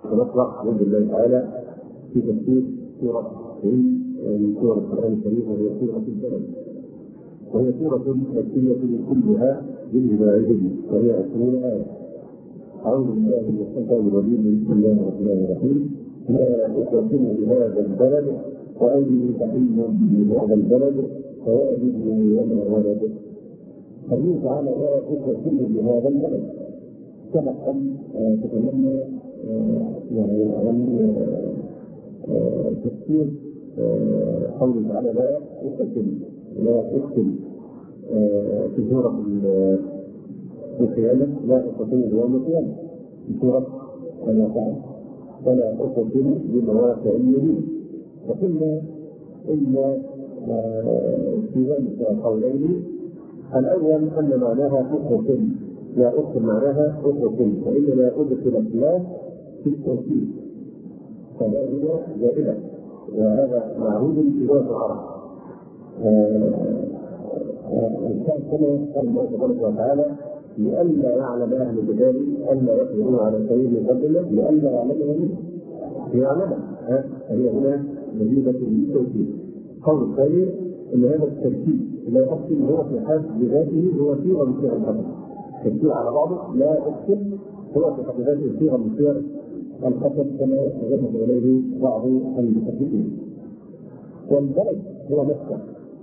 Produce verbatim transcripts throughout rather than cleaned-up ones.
ونقرأ بإذن الله تعالى في تفسير سورة من سور القرآن الكريم، وهي سورة البلد، وهي سورة مكية كلها بالهداية، وهي عشرون آية. أعوذ بالله من الشيطان الرجيم، بسم الله الرحمن الرحيم. لا أقسم بهذا البلد وأني تحل بهذا البلد فوأجد وما ولد. فالله تعالى لا أقسم بهذا البلد كما أن تتمنى يعني عن تفسير قوله تعالى لا أقسم لا أقسم في سورة القيامة، لا أقسم بيوم القيامة في سورة الواقعة، فلا أقسم بمواقع النجوم. وقلنا إن في ذلك قولين، الأول أن معناها أقسم، لا أقسم معناها أقسم، فإننا أدخل الخلاف في التوكيد فلا هي زائدة، وهذا معهود في لغة العرب. الإنسان كما قال الله سبحانه وتعالى لئلا يعلم أهل الكتاب ألا يقدرون على شيء من قبله لئلا يعلمها منه ليعلمها، فهي هنا مزيدة للتوكيد. قول الثاني أن هذا التركيب لا يقسم هو في حد بذاته هو صيغة من صيغ القسم، تركيب على بعضه لا يقسم هو في حد ذاته صيغة من صيغ القسم كما ذهب إليه بعض المحدثين. والبلد هو مكة،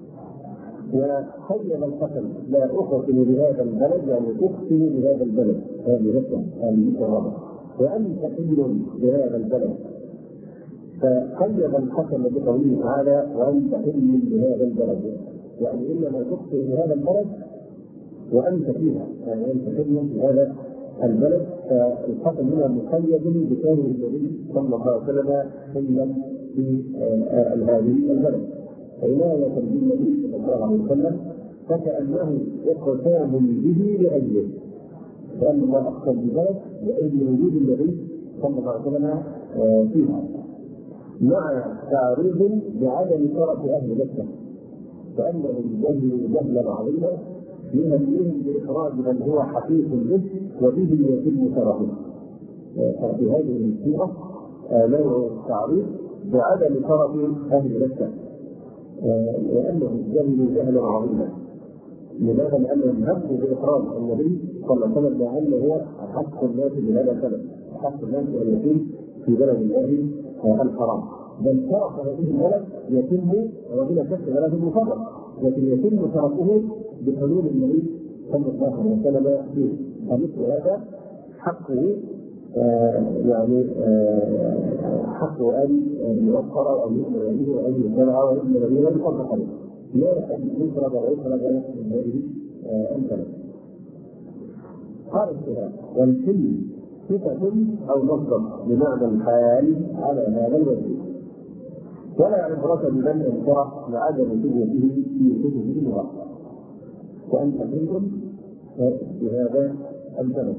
وخير القسم لا أقسم بهذا البلد يعني أقسم بهذا البلد، هذه مكة المكرمة، وأنت حل بهذا البلد، فقيد القسم بقوله تعالى وأنت حل بهذا البلد، يعني إنما تقسم بهذا البلد وأنت فيها، يعني أنت حل بهذا البلد. فالقسم هنا مقيد بكونه النبي صلى الله عليه وسلم حلا في هذه البلد، فإنما تنزيل النبي صلى الله عليه وسلم فكأنه اقسام به لأجله، لأن الله أقسم بذلك لأجل وجود النبي صلى الله عليه وسلم فيها، مع تعريض بعدم شرف أهل مكة، فأنهم جهلوا جهلا عظيما يهديهم بإخراج من هو حقيق به وبه يتم شرفه. ففي هذه السورة نوع تعريض بعدم شرف أهل مكة، لأنهم جهلوا جهلا عظيما. لماذا؟ لأنهم هموا بإخراج النبي صلى الله عليه وسلم مع أنه هو أحق الناس بهذا البلد، أحق الناس أن يكون في بلد الله الحرام، بل شرف هذه البلد يتم وبلا شك بلد مفرد، لكن يتم شرفه بحلول النبي صلى الله عليه وسلم فيه. فمثل هذا حقه آه يعني آه حقه أن يوفر أو يؤمر به وأن يتبع وأن النبي لم يصدق عليه، لا أن يفرض ويفرض من هذه البلد. قال السلام والحل صفة أو مصدر بمعنى الحال على هذا الوجه، ولا عبرة بمن انكر لعدم سجوده في كتبه اللغة، وأنت حل بهذا البلد،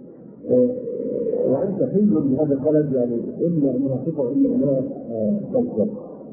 وأنت حل بهذا البلد يعني إما أنها صفة وإما أنها مصدر.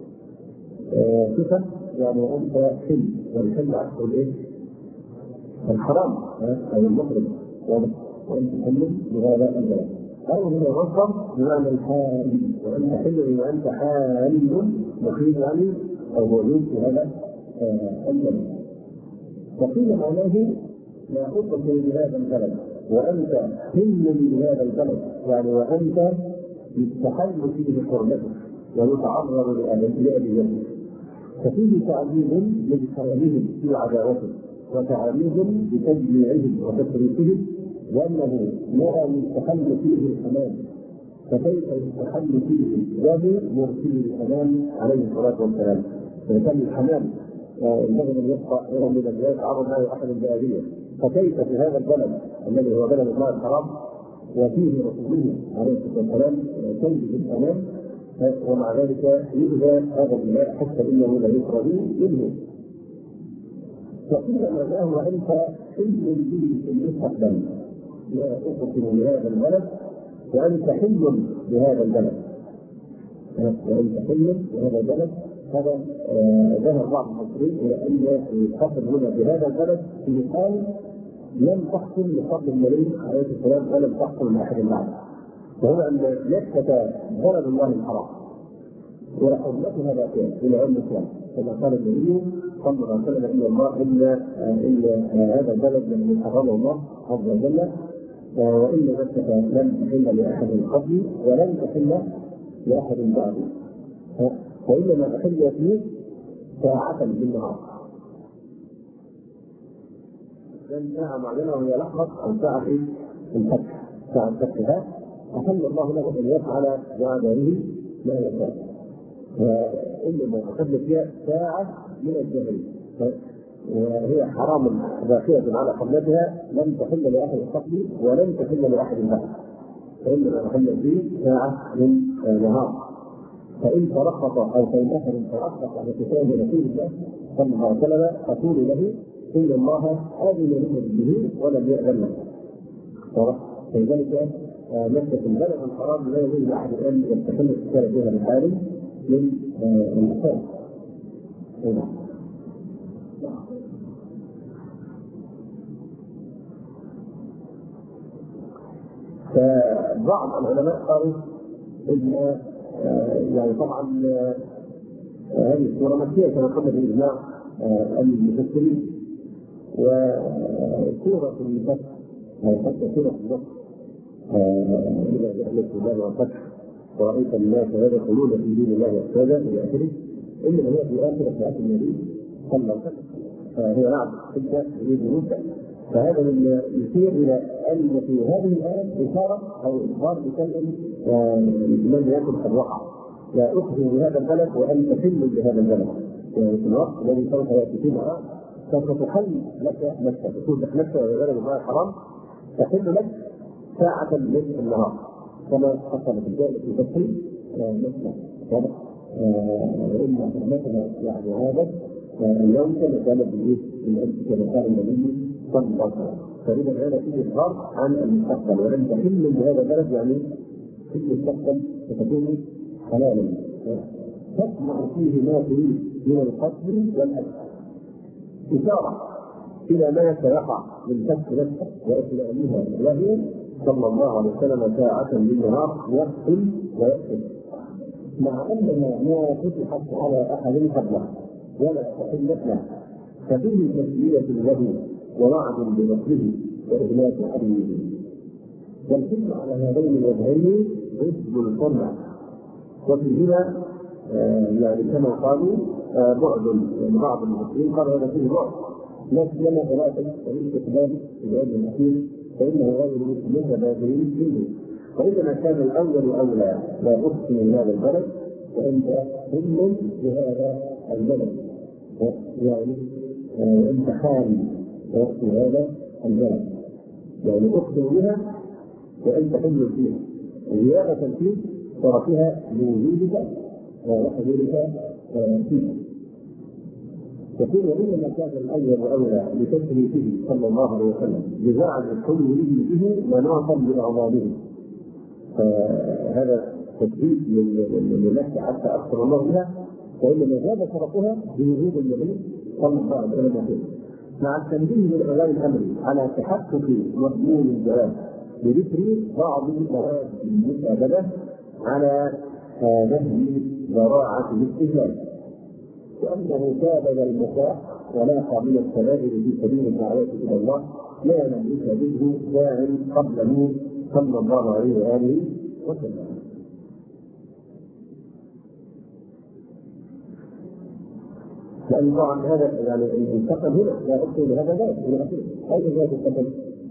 صفة يعني وأنت حل، والحل عكسه الإيه؟ الحرام أو المحرم، وأنت حل بهذا البلد. أو هو مصدر بمعنى الحال، وأنت حل وأنت حال مقيم يعني أو موجود في هذا البلد. وقيل معناه لا أقسم بهذا البلد وأنت حل بهذا البلد، يعني وأنت يستحل فيه حرمته ويتعرض لأبيته، ففيه تعذيب لإسرائيلهم في عداوته، وتعذيب بتجميعهم وتفريقهم، وأنه لا يستحل فيه الحمام، فكيف يستحل فيه الجابر مرسل الحمام عليه الصلاة والسلام؟ فكان الحمام ينبغي ان يبقى هو من الناس عرض له احد الجاهليه، فكيف في هذا البلد الذي هو بلد الله الحرام وفيه رسوله عليه الصلاه والسلام تنجز الامام، ومع ذلك يجزى هذا الماء حتى انه لا يقرا به منه. وقيل معناه وانت حل به في المستقبل، لا اقسم بهذا البلد وانت حل بهذا البلد، وانت حل بهذا البلد. هذا ذهب بعض المصريين الى ان يتحصل هنا بهذا البلد في قال لم تحصل لقبل النبي عليه السلام ولم تحصل لاحد بعد، وهو أن مكة بلد الله الحرام وحرمتها باقية إلى يوم القيامة، كما قال النبي صلى الله عليه وسلم: إن الله إلا إلا هذا البلد الذي حرمه الله عز وجل، وإن مكة لم تحل لأحد قبلي ولن تحل لأحد بعدي، وإنما تحل فيه ساعة بالنهار. ساعة معينة وهي لحظة أو ساعة في الفتح، ساعة فتحها أحل الله له أن يفعل بعباده ما يشاء، وإنما تحل فيها ساعة من الجهل، وهي حرام باقية على حرمتها لم تحل لأحد قبلي ولن تحل لأحد بعد، فإنما تحل فيه ساعة من نهار. فإن ترخص أو فإن أحد ترخص على كتاب رسول الله صلى الله عليه وسلم فقول له: إن الله آذن لكم به ولم يأذن لكم. فلذلك مكة البلد الحرام لا يجوز لأحد أن يستحل السكان فيها بحال من المكان. فبعض العلماء قالوا إن يعني طبعا هذه السورة مكية كما قلنا بإجماع المفسرين، وسورة الفتح حتى سورة الفتح إذا جعلت الله والفتح ورأيت الناس يدخلون في دين الله أفواجا إلى آخره، إنما هي في آخر حياة النبي صلى الله عليه وسلم، فهي نعم تلك يريد موسى. فهذا من يشير إلى أن في هذه الآية إشارة أو إخبار بشيء لم يكن قد وقع، لا أخبر بهذا البلد وأن تحل بهذا البلد، يعني في الوقت الذي سوف يأتي فيه سوف تحل لك مكة، تكون لك مكة وبلد الله الحرام تحل لك ساعة من النهار، كما حصل في الجائزة في فتح مكة. واضح؟ وإن حرمتنا يعني هذا اليوم كما كان بالإيه؟ كما قال النبي صلى الله عليه وسلم. فإذا هذا فيه إخبار عن المستقبل، ولن تحل بهذا البلد يعني في المستقبل ستكون حلالا تسمع فيه ما تريد من القتل والأكل، إشارة إلى ما سيقع من فتح مكة وإسلامها له صلى الله عليه وسلم ساعة بالنهار يقتل ويقتل، مع أنها ما فتحت على أحد قبله ولا تحلت له، ففيه تسلية له ووعد بنصره وإهلاك حرمه. والحكم على هذين الوجهين ضد القمع، وفيهما آه يعني كما قالوا آه بعد يعني بعض المسلمين قالوا هذا فيه بعد، لكن لما ثلاثة والاستقبال في العلم الأخير فإنه غير متبادلين فيه، وإنما كان الأول أولى لا أقسم من هذا البلد وأنت هم بهذا البلد، يعني آه امتحان في هذا البلد، يعني أقسم بها وأنت حل فيها زيادة فيه تركها لوجودك وحضورك فيه. يقول: وإنما كان الأول وأولى بتسليته صلى الله عليه وسلم بزعم حله به ونعطا بأعظامه. فهذا تثبيت لنفسه حتى أكثر الله بها، وإنما زاد شرفها بوجود النبي صلى الله عليه وسلم فيه، مع التنبيه من أولاد الأمر على تحقق مضمون الجواب بذكر بعض مواد المساعدة على نهي ذراعة الاستهلاك، وأنه تابع المخاح ولاقى من الكبائر في سبيل الدعوة إلى الله لا نملك به داع قبله صلى الله عليه وآله وسلم. لأن طبعا هذا يعني الانتقل هنا لا أقصد بهذا ذات إلى آخره. أي ذات القتل؟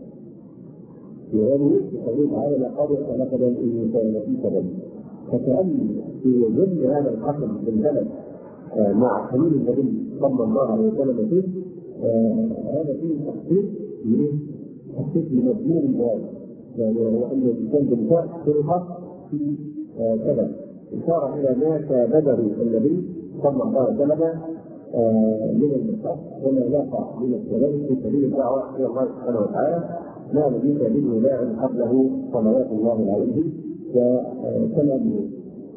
يعني يقول تعالى: لقد خلقنا الإنسان في كبد. فكأن في ظل هذا الحكم بالبلد مع حلول النبي صلى الله عليه وسلم فيه هذا فيه تخطيط لإيه؟ تخطيط لمضمون الجواب، يعني هو أن الإنسان بالفعل سرقة في كبد، إشارة إلى ما كابده النبي صلى الله عليه وسلم من المصحف وما لاقى من السلام في سبيل الدعوة إلى الله سبحانه وتعالى، ما نبيك به لاعب قبله صلوات الله عليه وسلامه.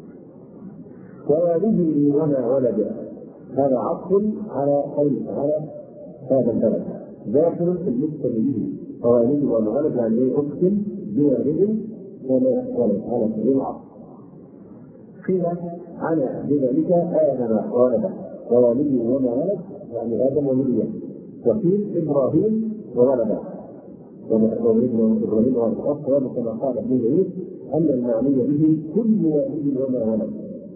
ووالده وما ولد، هذا عطف على قوله تعالى هذا البلد داخل في المقسم به، ووالده وما ولد يعني ايه؟ اقسم بوالد ولا ولد على سبيل العقل. قيل على بذلك آدم ولده وولي وما ولد، يعني آدم ووليه، وقيل إبراهيم وولده وولده إبراهيم وولده، كما قال ابن جرير أن المعني به كل والد وما ولد.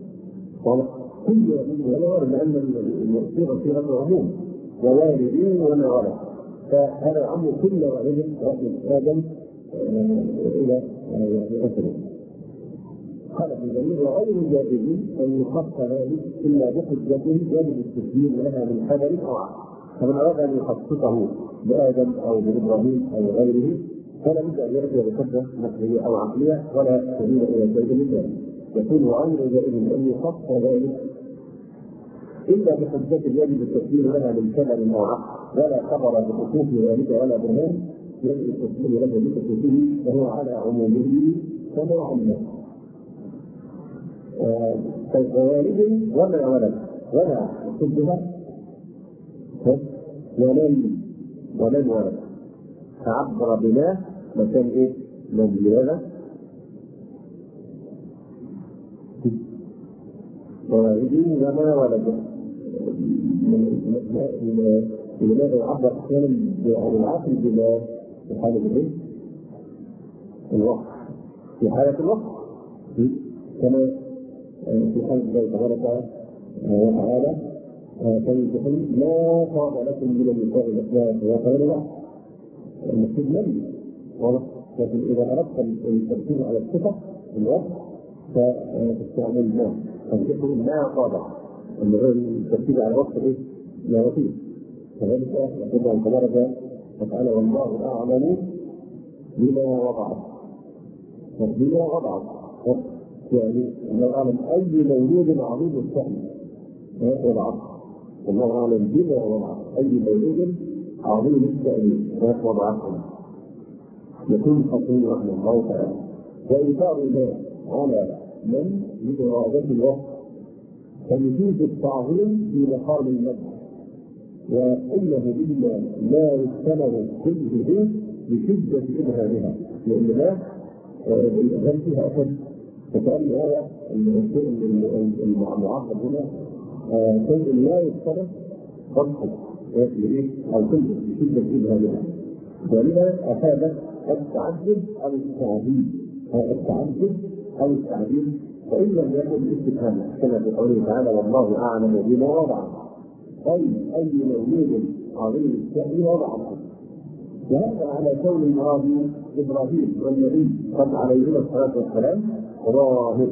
كل والد وما ولد لأن الصيغة صيغة عموم، ووالدين وما ولد، فهذا عم كل والد آدم إلى أسره. قال ابن جرير وغير جائز أن يخص ذلك إلا بحجة يجب التسليم لها من حذر أو عقل. فمن أراد أن يخصصه بآدم أو بإبراهيم أو غيره فلا بد أن يأتي بحجة نقلية أو عقلية ولا سبيل إلى شيء من ذلك. يكون غير جائز أن يخص ذلك إلا بحجة يجب التسليم لها من حذر أو عقل، ولا خبر بخصوص ذلك ولا برهان يجب التسليم له بخصوصه، فهو على عمومه كما عمه. فوالد وما ولد ولا صدها ولن ولن ولد، فعبر بلا مكان ايه؟ من لماذا؟ والد وما ولد. لماذا يعبر احيانا عن العقل بلا في حالة ايه؟ الوقت، في حالة الوقت كما في حال الله تبارك وتعالى فيقول ما طاب لكم من النساء الاخلاق وخير له المسجد نبي واضح. لكن اذا اردت التركيز على الصفه الوقت فتستعمل ما، فتقول ما طاب، ان التركيز على الوقت ايه؟ لا يطيب. فذلك يقول الله تبارك وتعالى والله اعلم بما وضعت بما وضعت، يعني الله أعلم أي مولود عظيم الشأن وضعه، والله أعلم بما وضعه أي مولود عظيم الشأن وضعه، يكون حكيم رحمه الله تعالى. وإيثار ذلك على من بإرادة الوقت فيجوز التعظيم في مقام المدح، وإنه مما لا يستمر كله بشدة إبهامها، لأن لا الإبهام فيها أحد. فكأن هذا المعبر هنا شيء لا يتصرف ضبطه أو كله بشدة إبهامها، ولذا أفاد التعجب أو التعجيب التعجب أو التعجيب وإن لم يكن استفهاما كما في قوله تعالى والله أعلم بما وضع، أي أي مولود عظيم الشأن وضعه. وهذا على كون المراد إبراهيم والنبي قد عليهما الصلاة والسلام ظاهر،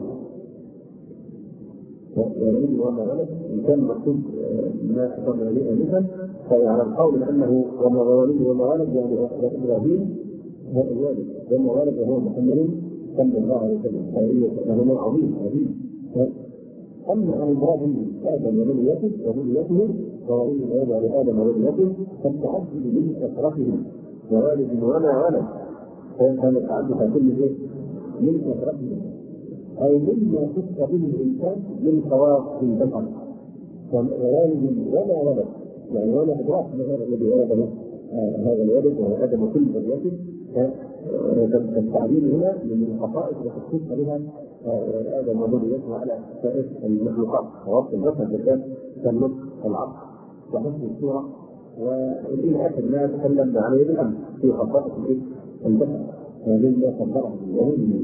والعلم وما ولد إن كان مقصود ما أخبرنا به آنفا فعلى القول أنه وما ولد وما ولد يعني إبراهيم هو الوالد وما ولد وهو محمد صلى الله عليه وسلم، فهو عظيم عظيم. أما عن المراد آدم وذريته وذريته وولي الآدم آدم وذريته فالتعجب من كثرتهم ووالد وما ولد، فهذا التعجب هيكون ايه؟ من كثرتهم أو مما خص به الإنسان من خواص البشر، ووالد وما ولد يعني ولا إدراك هذا الذي ولده هذا الولد وهو آدم وكل ذريته. فالتعبير هنا من الخصائص التي خص بها آدم وذريته على سائر المخلوقات، خواص البشر بالذات كالنطق والعقل وحسن الصورة، والإله أحد ما تكلمنا عليه بالأمس في خصائص البشر مما قدره اليهود.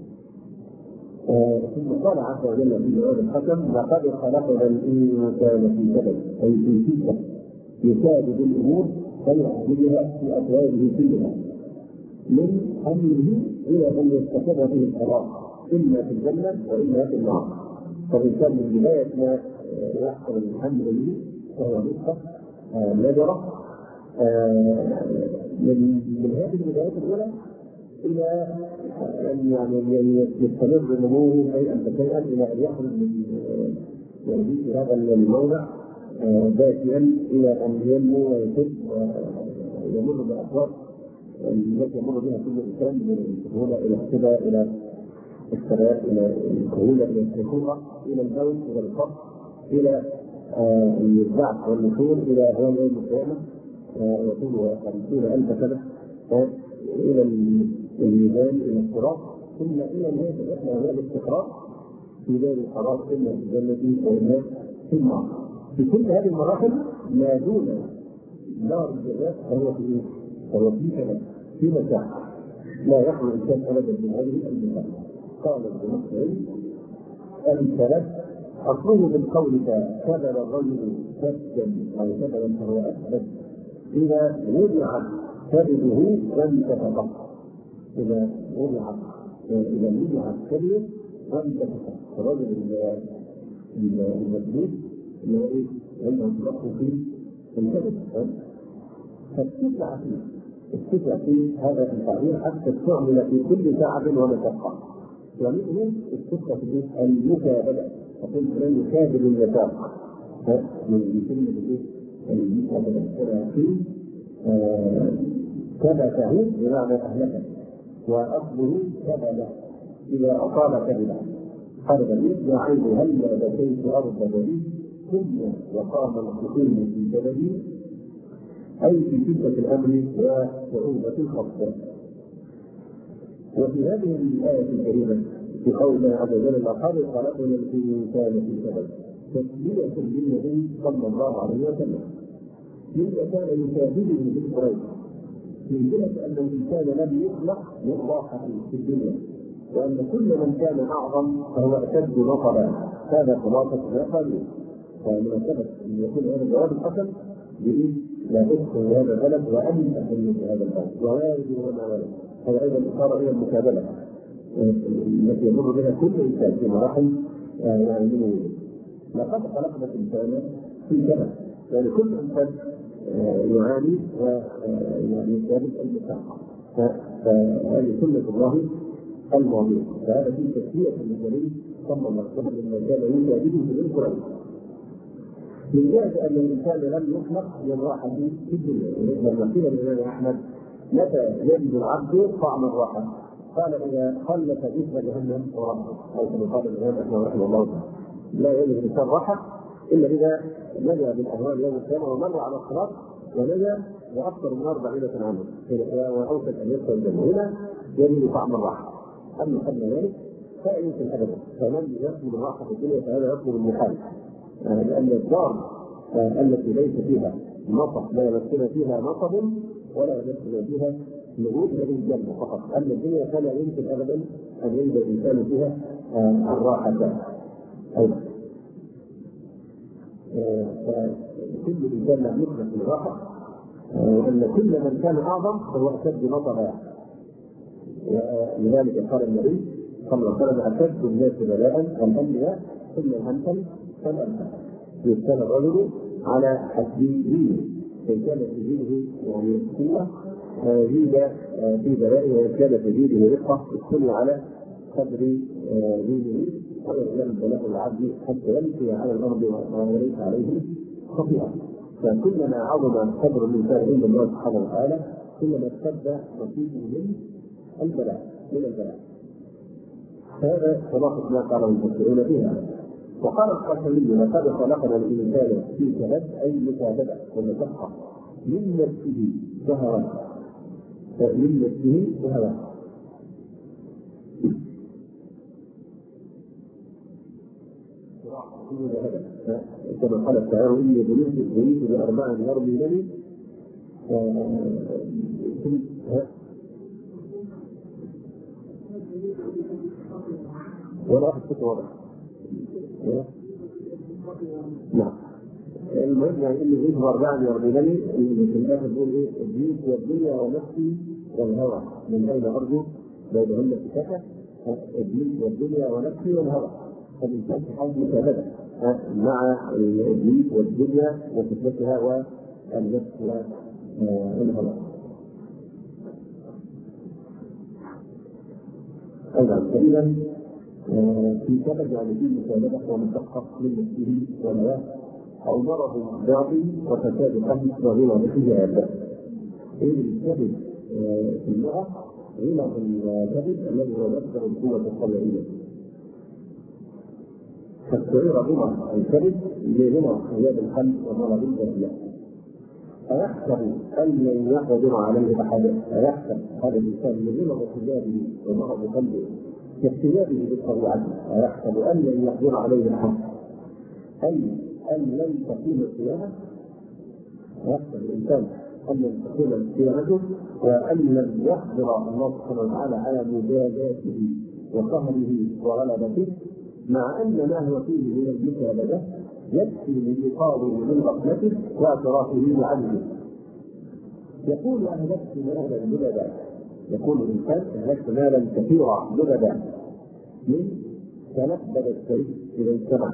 ثم قال عز وجل في جواب الحكم لقد خلقنا الإنسان في كبد أي في ستة يساعد الأمور فيعبدها في أبوابه كلها من حمله إلى أن يستقر به القرار إما في الجنة وإما في النار. فالإنسان من بداية ما يحصل الحمل به وهو نطفة نذرة من من هذه البدايات الأولى إلى أن يعني يستمر نموه شيئا فشيئا إلى أن يخرج من هذا الموضع ذاتيا إلى أن ينمو ويكب ويمر بأسواق التي يمر بها كل إنسان من السهولة إلى الصبا إلى الثبات إلى السهولة إلى الخطوبة إلى الموت إلى الفقر إلى البعث والنشور إلى يوم القيامة وطوله خمسين ألف سنة إلى الميزان إلى الصراط ثم الى نهايه الرحله وهي الاستقرار في دار القرار، اما في الجنه واما في النار. في كل هذه المراحل ما دون دار الجزاء فهو في ايه؟ فهو في كلام في مساحه لا يخلو الانسان ابدا من هذه المساحه. قال ابن مسعود الثلاث اصله من قولك كذب الرجل كذبا او كذبا فهو اكذب اذا وضعت كذبه وانتفق. اذا وضعت اذا وضعت كذبه وانتفق الرجل المسجود اللي هو ايه؟ عنده تلقوا في الكذب فالتسع فيه التسع في هذا التعبير حتى استعمل في كل تعب ومشقه. ومنه التسع في المكابده، تقول فلان يكابد النفاق من كلمه ايه؟ المكابده في كبته بمعنى اهلكه، واصله كبد اذا اصاب كبده. قال النبي يا عيب هلا بكيت ارض بلدي ثم وقام الحكومه في بلدي، اي في شده الامر وصعوبه الخطه. وفي هذه الايه الكريمه في قول الله عز وجل لقد خلقنا الانسان في كبد تسليه للنبي صلى الله عليه وسلم مما كان يشاهده بالقريش من جهه ان الانسان لم يخلق للراحه في الدنيا، وأن كل من كان أعظم فهو أشد نصبا. هذا خلاصة ما قالوا. فمناسبة أن يكون هذا الجواب الحسن بإيه؟ لا تدخل هذا البلد وأنت تحل في هذا البلد ووالد وما ولد. هذا أيضا إشارة إلى المكابلة التي يمر بها كل إنسان في مراحل يعني من وجود. لقد خلقنا الإنسان في كبد، يعني كل إنسان يعاني ويعني يكابد المشقة. فهذه سنة الله الماضي. فهذا في تسلية النبي صلى الله عليه وسلم لما كان يجاهده في القرآن. من جهة أن الإنسان لم يخلق للراحة في الدنيا، لما قيل للإمام أحمد متى يجد العبد طعم الراحة؟ قال إذا خلف جسم جهنم ورحمه، أو كما قال الإمام أحمد رحمه الله تعالى لا يجد الإنسان راحة إلا إذا نجا من أهوال يوم القيامة ومر على الصراط ونجا وأكثر النار بعيدة عنه وأوشك أن يدخل الجنة، هنا يجد طعم الراحة. أما قبل ذلك فلا يمكن أبدا. فمن يطلب الراحة في الدنيا فهذا يطلب المحال، لأن الدار التي ليس فيها نصب لا يمثل فيها نصب ولا يمثل فيها نزول إلى الجنة فقط. أما الدنيا فلا يمكن أبدا أن يجد الإنسان فيها الراحة أيضا. فكل إنسان لم يخلق الراحة، وأن كل من كان أعظم فهو أشد نصبا. ولذلك قال النبي صلى الله عليه وسلم أشد الناس بلاء الأنبياء ثم الأمثل فالأمثل. يبتلى الرجل على حسب دينه، إن كان في دينه يعني قوة زيد في بلائه، وإن كان في دينه رقة ابتلي على قدر دينه. ويعلم بلاء العبد حتى يمشي على الأرض وليس عليه خطيئة. فكلما عظم قدر الإنسان عند الله سبحانه وتعالى كلما اشتد نصيبه من البلاء من البلاء. هذا خلاصة ما قاله المفسرون فيها. وقال القاسمي لقد خلقنا الإنسان في كبد أي مكابدة ومشقة من نفسه وهواه، من نفسه وهواه. كما قال الشاعر إني بنيت بأربع يرمينني ولا أحد كنت واضح. نعم. المهم يعني إني بنيت بأربع يرمينني في الآخر بيقول إيه؟ البيوت والدنيا ونفسي والهوى من أين أرجو بينهن اتفاقا. البيوت والدنيا ونفسي والهوى. فالإنسان في حال مكابدة مع البيوت والدنيا وفتنتها والنفس والهوى. أيضا إذا في كبد يعني في مكابدة ومشقة من نفسه وهواه أو مرض ضعفي وفساد قلب وغلظ الحجاب. إيه الكبد في اللغة؟ غلظ الكبد الذي هو مصدر القوة الطبيعية. فاستعير غلظ الكبد لغلظ حجاب القلب ومرض الجسد. أيحسب أن لن يقدر عليه أحد؟ أيحسب هذا الإنسان من غلظ حجابه ومرض قلبه كاختلافه بالطبيعة ويحسب أن لن يقدر عليه الحق، أي أن لن تقيم القيامة، يحسب الإنسان أن لن تقيم القيامة وأن لن يقدر الله سبحانه وتعالى على مجازاته وقهره وغلبته، مع أن ما هو فيه من المجازة يكفي لإيقاظه من غفلته واعترافه بعجزه. يقول أهلكت مالا لبدا، يقول الإنسان أهلكت مالا كثيرا لبدا من تنبذ السيف إلى السماء.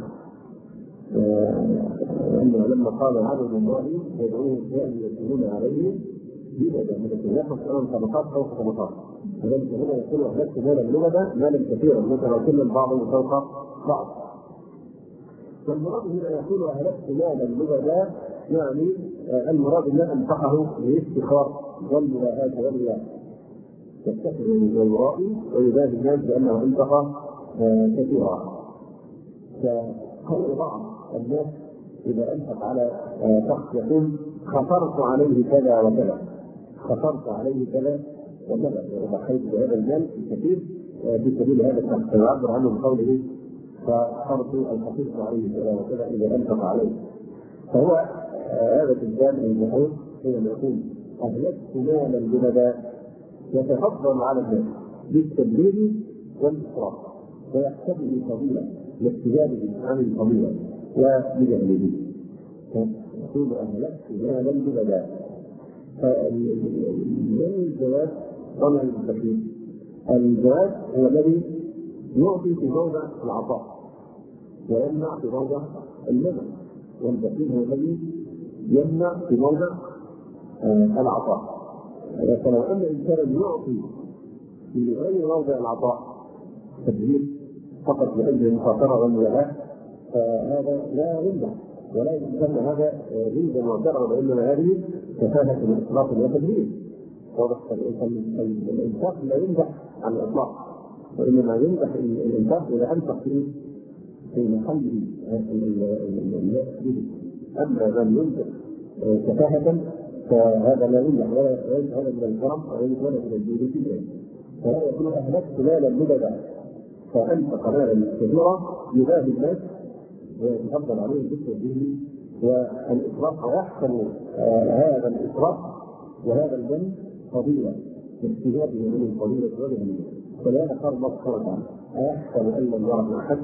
لأنه لما قال عبد الله يدعوه كانوا يسيرون عليه لبدا من التنافس أمام طبقات فوق طبقات، لذلك هنا يقول أهلكت مالا لبدا مالا كثيرا متراكما البعض فوق بعض. فالمراد هنا يقول أهلكت مالا لبدا، يعني المراد أن أنفقه للافتخار والملاهاة والرياء، يفتخر ويرائي ويباهي الناس بأنه أنفق كثيرا. فقول بعض الناس إذا أنفق على شخص يقول خسرت عليه كذا وكذا، خسرت عليه كذا وكذا، وضحيت بهذا المال الكثير في سبيل هذا الشخص، فيعبر عنه بقوله فخسرت الحقيقة عليه كذا وكذا إذا أنفق عليه. فهو هذا الإنسان المحيط حينما يقول أهلكت مالا لبدا يتفضل على الناس بالتبليغ والإسراف ويحسبه فضيلة لاحتجابه عن الفضيلة وبجهله، يقول أهلكت مالا لبدا. الجواب طبعا البخيل، الجواب هو الذي يعطي في موضع العطاء ويمنع في موضع المنع، والبخيل هو الذي يمنع في موضع العطاء. فلو أن إنسانا يعطي في غير موضع العطاء تبذير فقط لأجل المخاطرة والملاهاة، فهذا لا يمنع ولا يسمى هذا ريبا معتبرا، وإنما هذه كفاهة من إطلاق وتبذير. واضح؟ الإنفاق لا يمدح عن الإطلاق، وإنما يمدح الإنفاق إذا أنفق في في محله الناس به. أما من يمدح كفاهة فهذا لا يمدح ولا ليس هذا من الكرم ولا من الجود فيه. فهذا يقول أهلكت مالا لبدا، فأنفق مالا كثيرا يباهي الناس ويتفضل عليه بالتبذير والإسراف، ويحسب هذا الإسراف وهذا الذنب فضيلة باحتجابه من الفضيلة وجهه. فلهذا قال الله سبحانه وتعالى أيحسب أن لم يره أحد،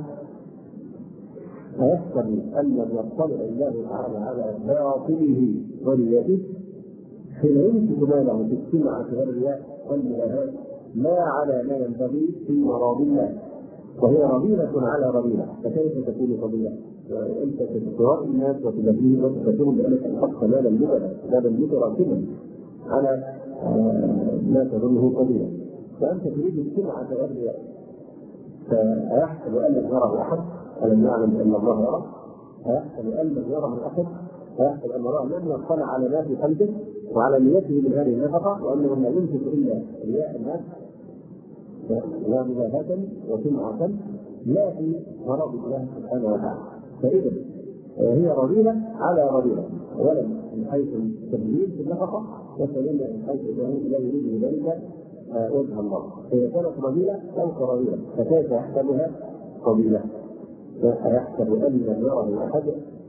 أيحسب أن لم يطلع الله تعالى على باطله ونيته، حين يمسك ماله في السمعة والرياء والملاهاة لا على ما ينبغي في مراد الله، وهي رذيلة على رذيلة، فكيف تكون فضيلة؟ أنت تتوارى الناس وتبهيه وتكون بأنك أنفقت مالا لبدا مالا متراكما على ما تظنه فضيلة، فأنت تريد السمعة والرياء. فأيحسب أن لم يره أحد ألم يعلم أن الله يرى؟ أيحسب أن لم يره أحد؟ أيحسب أن الله لم يطلع على ما في قلبه وعلى نيته من هذه النفقة، وأنه لا ينفق إلا رياء الناس ومباهاة وسمعة لا في مرض الله سبحانه وتعالى. فإذا هي رذيلة على رذيلة، أولا من حيث التبذير في النفقة، وثانيا من حيث لا يريد ذلك وجه الله. فإذا كانت رذيلة فوق رذيلة فكيف يحسبها فضيلة؟ فيحسب أن لم يره أحد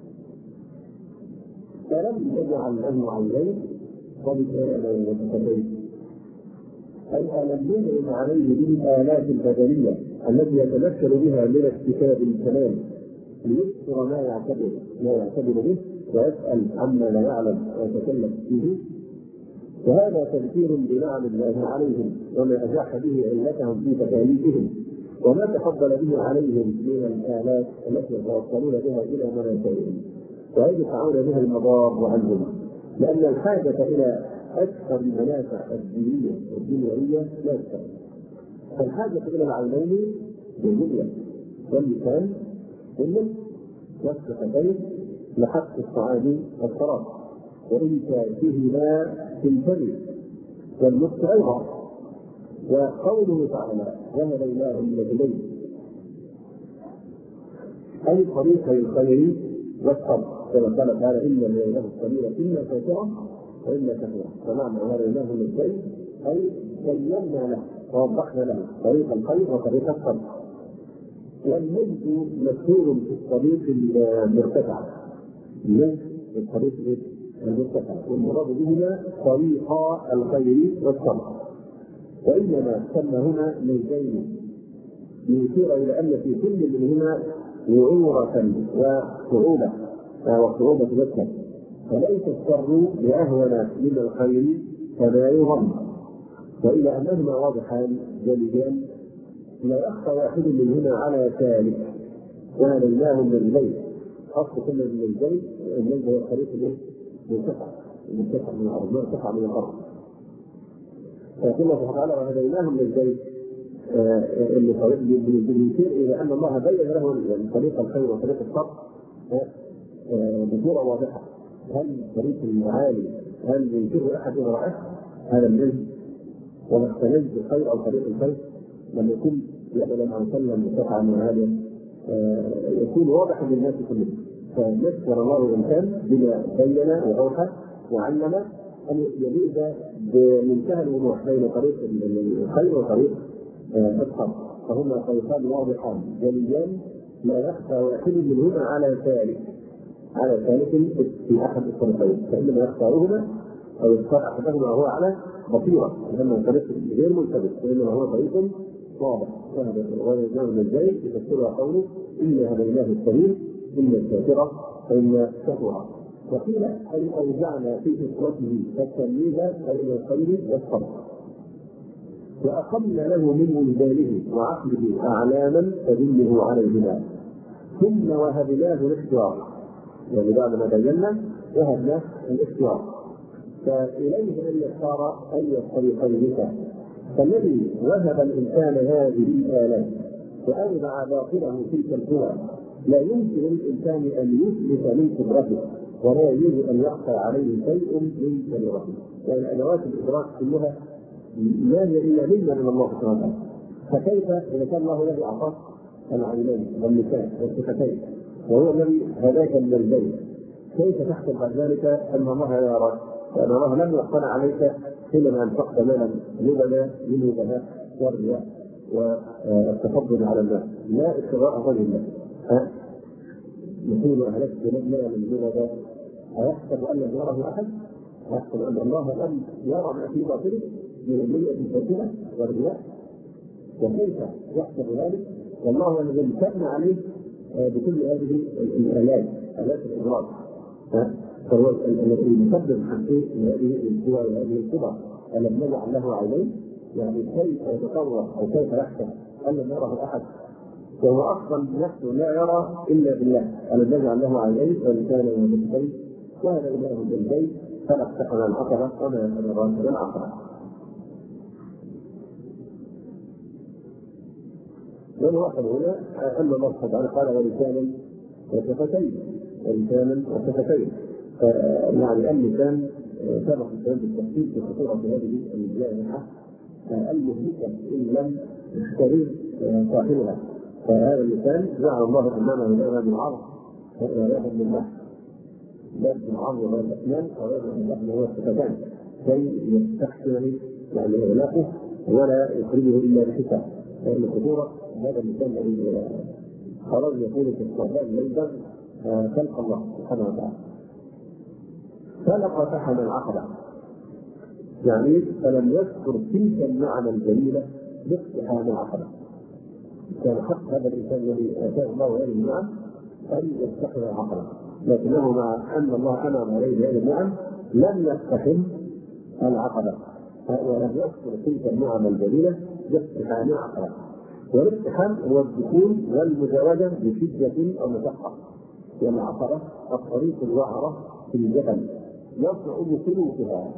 فلم يجعل له عينين وبالتالي يتكبرين، أي ألم ينعم عليه بالآلات البدنية التي يتمكن بها من اكتساب الكلام ليكثر ما يعتبر ما يعتبر به ويسأل عما لا يعلم ويتكلم فيه. وهذا تذكير بنعم الله عليهم وما أزاح به علتهم في تكاليفهم، وما تفضل به عليهم من الآلات التي يتوصلون بها إلى منازلهم ويدفعون بها المضار عنهم، لأن الحاجة إلى أكثر المنافع الدينية والدنيوية لا تكفي. فالحاجة إلى العينين بالرؤية واللسان والنفس والشفتين لحق الطعام والشراب، وإنتاجهما في الفم والنفس أيضا. وقوله تعالى وهديناه من الهدين أي طريقي الخير والشر، كما قال تعالى إن لله السبيل إلا شاكرا وإلا كفورا. فمعنى هديناه من الهدين أي بينا له ووضحنا له طريق الخير وطريق الشر. والمجد مشهور في الطريق المرتفع، المجد في الطريق المرتفع، والمراد بهما طريقا الخير والشر. وإنما سمى هنا مجدين ليشير إلى أن في كل منهما وعورة وصعوبة وصعوبة ذكر، فليس الشر بأهون من الخير كما يظن، وإلى أنهما واضحان جليان لا يخفى واحد منهما على ثالث. وهديناه من البيت، أصل كل من البيت البيت هو الطريق المرتفع المرتفع من الأرض، مرتفع من الأرض. فقال الله تعالى وهديناه من البيت اللي بيشير إلى أن الله بين له طريق الخير وطريق الشر بصورة واضحة. هل طريق المعالي هل ينكره أحد إلى رأيه هذا العلم والاحتجاج بالخير أو طريق الخير؟ لما يكون يعلم عن سلم وتفعل من هذا يكون واضحا للناس كلهم. فنذكر الله الإنسان بما بين وأوحى وعلم أن يليق بمنتهى الوضوح بين طريق الخير وطريق الشر، فهما طريقان واضحان جليان لا يخفى واحد منهما على ثالث على ثالث في أحد الطريقين، فإنما يختارهما أو يختار أحدهما وهو على بصيرة، لأنه طريق غير ملتبس، وإنما هو طريق واضح. وهذا من الزين يفسرها قوله إنا هديناه السبيل إما الشاكرة وإما كفورا. وقيل أي أوزعنا في فطرته فالتمييز بين الخير والشر، وأقمنا له من ولدانه وعقله أعلاما تدله عليهما، ثم وهبناه الاختيار، يعني بعد ما بينا وهبناه الاختيار، فإليه أن يختار أي الطريقين كان. فالذي وهب الإنسان هذه الآلات وأودع باطله تلك القوى لا يمكن للإنسان أن يثبت من قدرته ولا يجوز أن يخفى عليه شيء من قدرته، يعني أدوات الإدراك كلها لا هي إلا منا من الله سبحانه وتعالى. فكيف إذا كان الله الذي أعطاك العينين واللسان والشفتين وهو الذي هداك من البيت، كيف تحسب بعد ذلك أن الله يراك؟ لأن الله لم يقتنع عليك حينما أنفقت مالا لبنا من البهاء والرياء والتفضل على الناس، لا ابتغاء وجه الله. يقول أهلكت مالا من لبنا، أيحسب أن لم يره أحد؟ أيحسب أن الله لم يرى ما في باطله من المية الباطلة والرياء؟ وكيف يحسب ذلك والله الذي امتن عليه بكل هذه الآلات آلات الإدراك؟ فهو الذي يقدم حقيقة هذه القوى وهذه القدرة ألم نجعل له عينين؟ يعني كيف يتصور أو كيف يحسب أن لم يره أحد وهو أصلا نفسه لا يرى إلا بالله؟ ألم نجعل له عينين ولسانا وشفتين وهديناه الجنتين فلا اقتحم العقبة وما أدراك ما العقبة. والواحد هنا أن الله سبحانه وتعالى قال ولسانا وشفتين ولسانا وشفتين، يعني اللسان سبق الكلام بالتفصيل في خطورة هذه الجائحة المهلكة إن لم يستريح صاحبها. فهذا اللسان جعل الله أمامه الآن بالعرض ويأخذ بالله لا بالعرض ولا الأسنان ويأخذ بالله هو الشفتان كي يستحسن يعني إغلاقه ولا يخرجه إلا بحساب. فإن الخطورة هذا اللسان الذي خرج يقول في الصلاة ليلا خلق الله سبحانه وتعالى فلق فحم العقبة، يعني فلم يذكر تلك المعنى الجليلة باقتحام العقبة. كان حق هذا الإنسان الذي آتاه الله هذه النعم أن يقتحم العقبة، لكنه مع أن الله أنعم عليه بهذه النعم لم يقتحم العقبة ولم يذكر تلك النعم الجليلة باقتحام العقبة. والاقتحام هو الدخول والمزاوجة بشدة أو مشقة، يعني العقبة الطريق الوعرة في الجبل يصنع بسلوكها.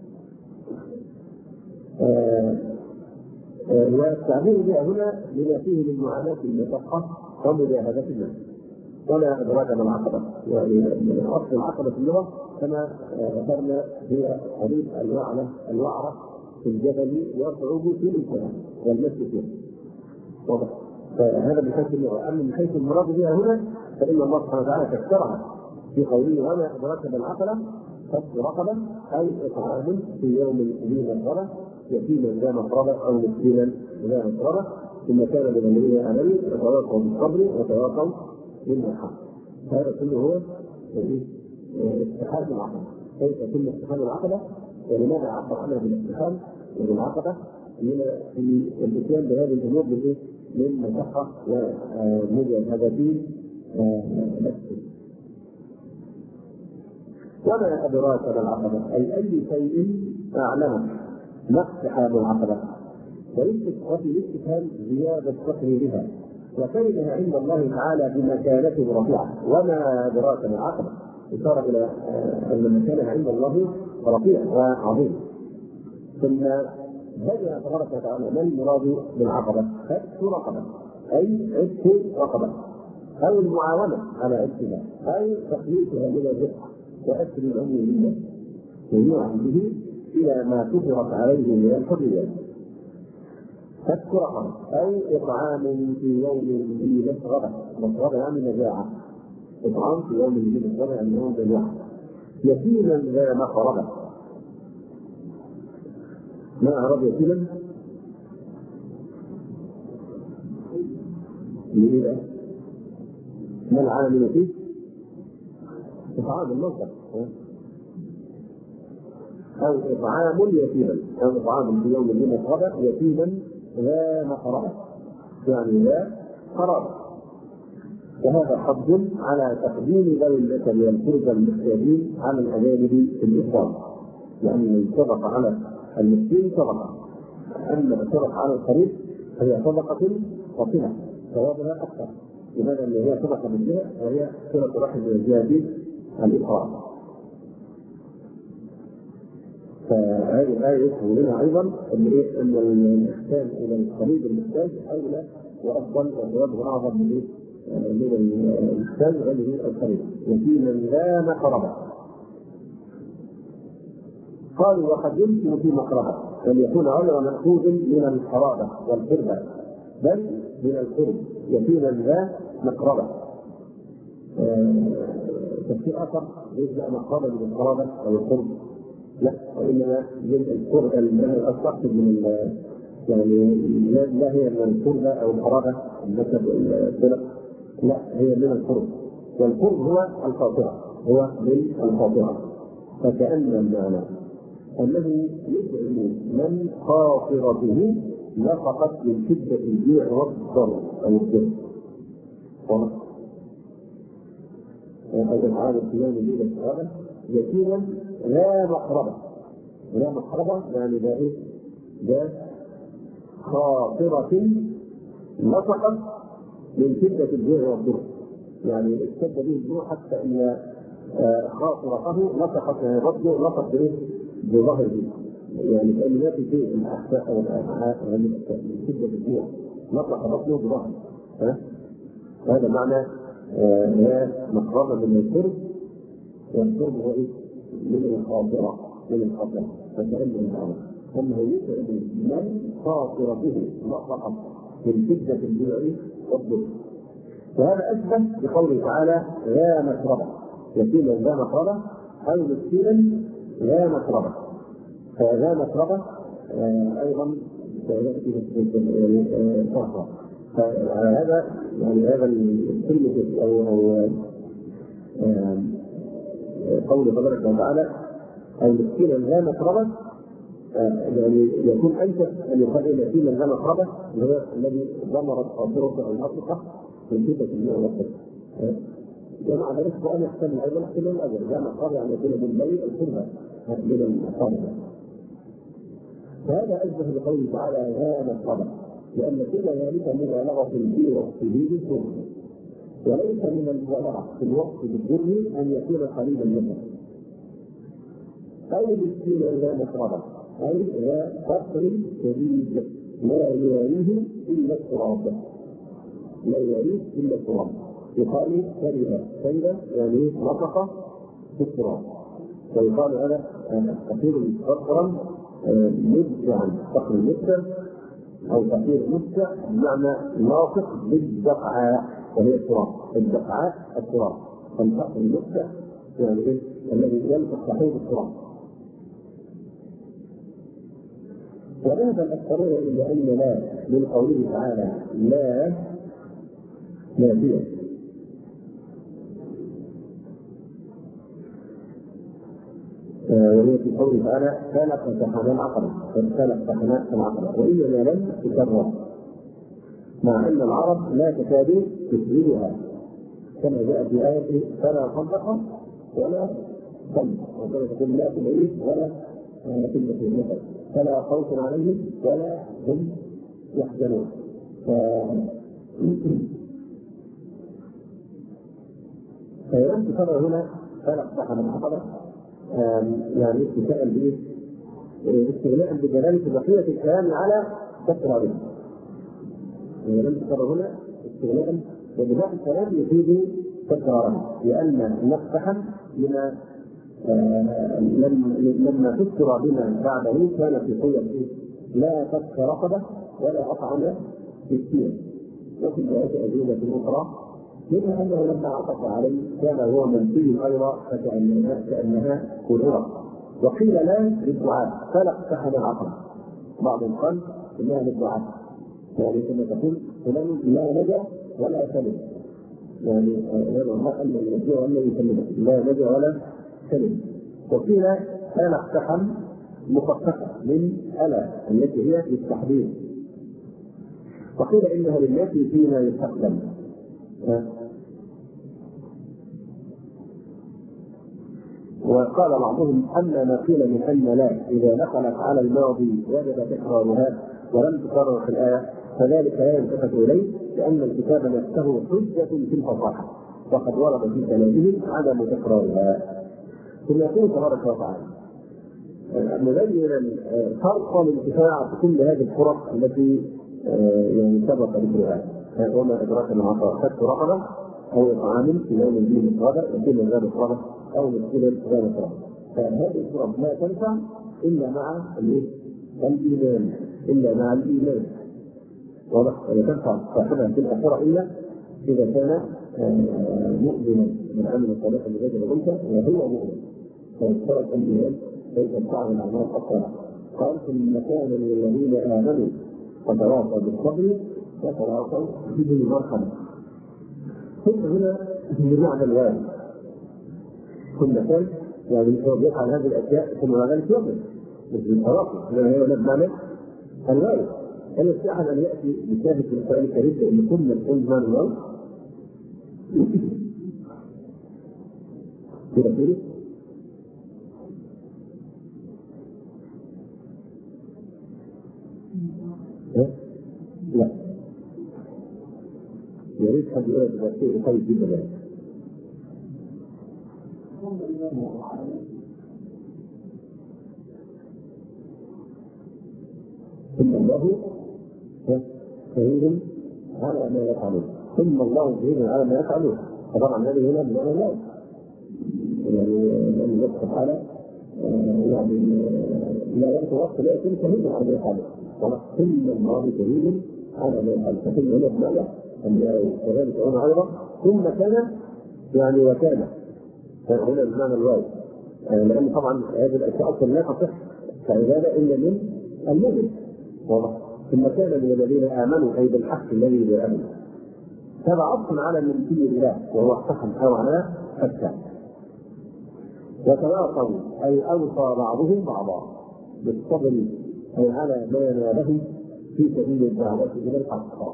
والتعبير بها هنا لما فيه من معاناة المشقة ومجاهدة الناس. ولا أدراك ما العقبة، يعني أصل العقبة في اللغة كما ذكرنا هي حديث الوعرة الوعرة في الجبل يصعب سلوكها والمشي فيها. واضح؟ فهذا من حيث اللغة. أما من حيث المراد بها هنا فإن الله سبحانه وتعالى فسرها في قوله وما أدراك ما العقبة فك رقبة أي إطعام في يوم ذي مسغبة يتيما ذا مقربة أو مسكينا ذا مقربة، ثم كان من الذين آمنوا يتواصوا بالصبر ويتواصوا بالمرحمة. هذا كله هو اتحاد العقبة. كيف يتم اتحاد العقبة؟ ولماذا عبر عنها بالاتحاد وبالعقبة؟ في الاتيان بهذه الأمور من من مشقة ومجاهدة نفسه. وما أدراك ما العقبة؟ أي أي شيء أعلمك ما اقتحام العقبة؟ وفي الاستفهام زيادة تقريرها، وكلمها عند الله تعالى بمكانة رفيعة. وما أدراك ما العقبة؟ إشارة إلى أن مكانها عند الله رفيع وعظيم. ثم بدأ تبارك وتعالى ما المراد بالعقبة؟ فك رقبة، أي عتق رقبة، أو المعاونة على عتقها، أو تخليصها من الرزق وأكل الأمر منه جميعا به إلى ما كفرت عليه من الحريات. فك رقبة أو إطعام في يوم ذي مسغبة، مسغبة يعني مجاعة، إطعام في يوم ذي مسغبة يعني يوم مجاعة. يتيما ذا مقربة، ما أعرض يتيما؟ ليه؟ ما العامل فيه؟ إطعام المصدر، أو إطعام يتيما، أو إطعام في يوم ذي مسغبة يتيما ذا مقربة، يعني ذا قرابة. وهذا حظ على تقديم ذوي الأثر والقربى المحتاجين على الأجانب في الإسلام، لأن من صدق على المسكين صدقة، أما الصدقة على القريب فهي صدقة وصلة ثوابها أكثر، لماذا؟ أن هي صدقة من جهة وهي صلة رحم من جهة الإكرام. فهذه الآية يفهم منها أيضا أن الإحسان إلى القريب المحتاج أولى وأفضل وثوابه أعظم من من الإحسان إلى القريب. يتيما ذا مقربة. قالوا وقد يمكن في مقربة أن يكون غير مأخوذ من القرابة والقربة، بل من القرب. يتيما ذا مقربة. تفسير آخر يجزأ مقربة من القرابة أو القرب، لا، وإنما القرب الأصح من يعني لا هي من القربة أو القرابة النسب والسلف، لا هي من القرب. والقرب هو الخاطرة، هو من الخاطرة. فكأن المعنى أنه يدعو من خاطرته نفقت من شدة الجوع والضر أو الضر. هذا العام الصيام بين الصحابة يتيما لا مقربة، لا مقربة يعني ده إيه؟ ده خاطرة نفقت من شدة الجوع والضر، يعني اشتد به الجوع حتى إن خاطرته نفقت، يعني رده نفق بإيه؟ بظهره، يعني كأن ما في شيء من الأحساء أو الأمعاء من شدة الجوع نفق رده بظهره. هذا معنى لا مقربة من القرب، والقرب هو إيه؟ من الخاطرة، من الخاطرة. فكأن المعنى أنه يسعد من خاطرته نفقت من شدة الجوع والضر. وهذا أشبه بقوله تعالى لا مقربة، يتيما لا مقربة أو مسكينا لا مقربة. فلا مقربة أيضا صحة. فهذا يعني هذا الكلمة أو أو قول تبارك وتعالى المسكين لا مقربة، يعني يكون أنت أن يقال يتيما لا مقربة هو الذي ضمرت خاطرته أو نفقه من شدة الجوع والضر. جمع ذلك وأن يحتمل أيضا احتمال الأجر، لا مقربة يعني يكون بالبيع القربة من المقربة. فهذا أشبه بقوله تعالى لا مقربة، لأن كل ذلك مبالغة في وصفه بالقرب، وليس من المبالغة في الوصف بالقرب أن يكون قريبا منه. أو مسكين لا مقربة، أي لا فقر شديد لا يواريه إلا التراب، لا يواريه إلا التراب. يقال كلمة كلمة يعني نطق في التراب، ويقال هذا كثير فقرا مدعا، فقر مدعا أو كثير مدعا بمعنى ناطق بالدقعاء وهي التراب، الدقعاء التراب. فالفقر المدعا يعني الذي ينطق صحيح التراب. وذهب الأكثرون إلى أن لا من قوله تعالى لا نافية، وهي في قوله تعالى كان اقتحم العقبة، كان اقتحم العقبة، وإنما لم تكرر، مع أن العرب لا تكاد تسجلها كما جاء في آية فلا صدق ولا صدق، وكما تقول لا تبعيد ولا كلمة المثل فلا خوف عليهم ولا هم يحزنون. فلم تكرر هنا فلا اقتحم العقبة، يعني استثناء به استغناء بدلالة بقية الكلام على تكراره. لم تكرر هنا استغناء وبناء الكلام يفيد تكراره، لأن نقتحم لما آه لما فسر بما بعده كان في قوة لا فك رقبة ولا أطعم مسكين، وفي الآية أجوبة أخرى منها أنه لما عطف عليه كان هو منفي أيضا فكأنها كأنها كلها. وقيل لا للدعاء فلا اقتحم العقبة، بعض قال إنها للدعاء، يعني كما تقول فلان لا نجا ولا سلم، يعني هذا ما أن النبي وأنه يسلم لا نجا ولا سلم. وقيل كان اقتحم مخففة من ألا التي هي للتحديد، وقيل إنها للتي فيما يستخدم. وقال بعضهم أن ما قيل من أن لا إذا دخلت على الماضي وجب تكرارها ولم تكرر في الآية فذلك لا يلتفت إليه، لأن الكتاب نفسه حجة في الفصاحة وقد ورد في كلامهم عدم تكرارها. ثم يقول تبارك وتعالى مبينا فرق الانتفاع بكل هذه الفرق التي يعني سبق ذكرها، وما أدراك ما عطاء فك رقبة أو إطعام في يوم الدين مفردا وكل غير مفردا أو مسكين غير مفردا. فهذه الفرق لا تنفع إلا مع الإيمان، إلا مع الإيمان، واضح؟ لا تنفع صاحبها تلك الفرق إلا إذا كان مؤمنا من عمل الصالح الذي الأنثى وهو مؤمن، فالفرق الإيمان ليس تنفع الأعمال أصلا. قال في المكان الذين آمنوا فتواصوا بالصبر وتواصوا بالمرحمة. ثم هنا بمعنى الوالد ثم كان يعني هو يفعل هذه الاشياء ثم ذلك يؤمن مش بالتراخي، لان هي بمعنى الوالد. هل يستحق ان ياتي بشاهد في القران الكريم بان كل الكل معنى الوالد؟ كده كده لا يريد حد يقول شيء خير جدا يعني. ثم الله شهيد على ما يفعلون، ثم الله شهيد على ما يفعلون. طبعا هذه هنا بمعنى الله، يعني لأن الله سبحانه يعني لا يتوقف لا يكون شهيدا على ما يفعلون، ثم الله شهيد على ما يفعلون. فثم هنا بمعنى كذلك هنا أيضا ثم كان يعني وكان هنا بمعنى الواو، لأن طبعا هذه الأشياء أصلا لا تصح كعبادة إلا من المؤمن، واضح؟ ثم كان من الذين آمنوا أي بالحق الذي بآمنوا. هذا عطف على من في الإله وهو اقتحم أو على فتح. وتواصوا أي أوصى بعضهم بعضا بالصبر أي على ما نالهم في سبيل الدعوة إلى الحق.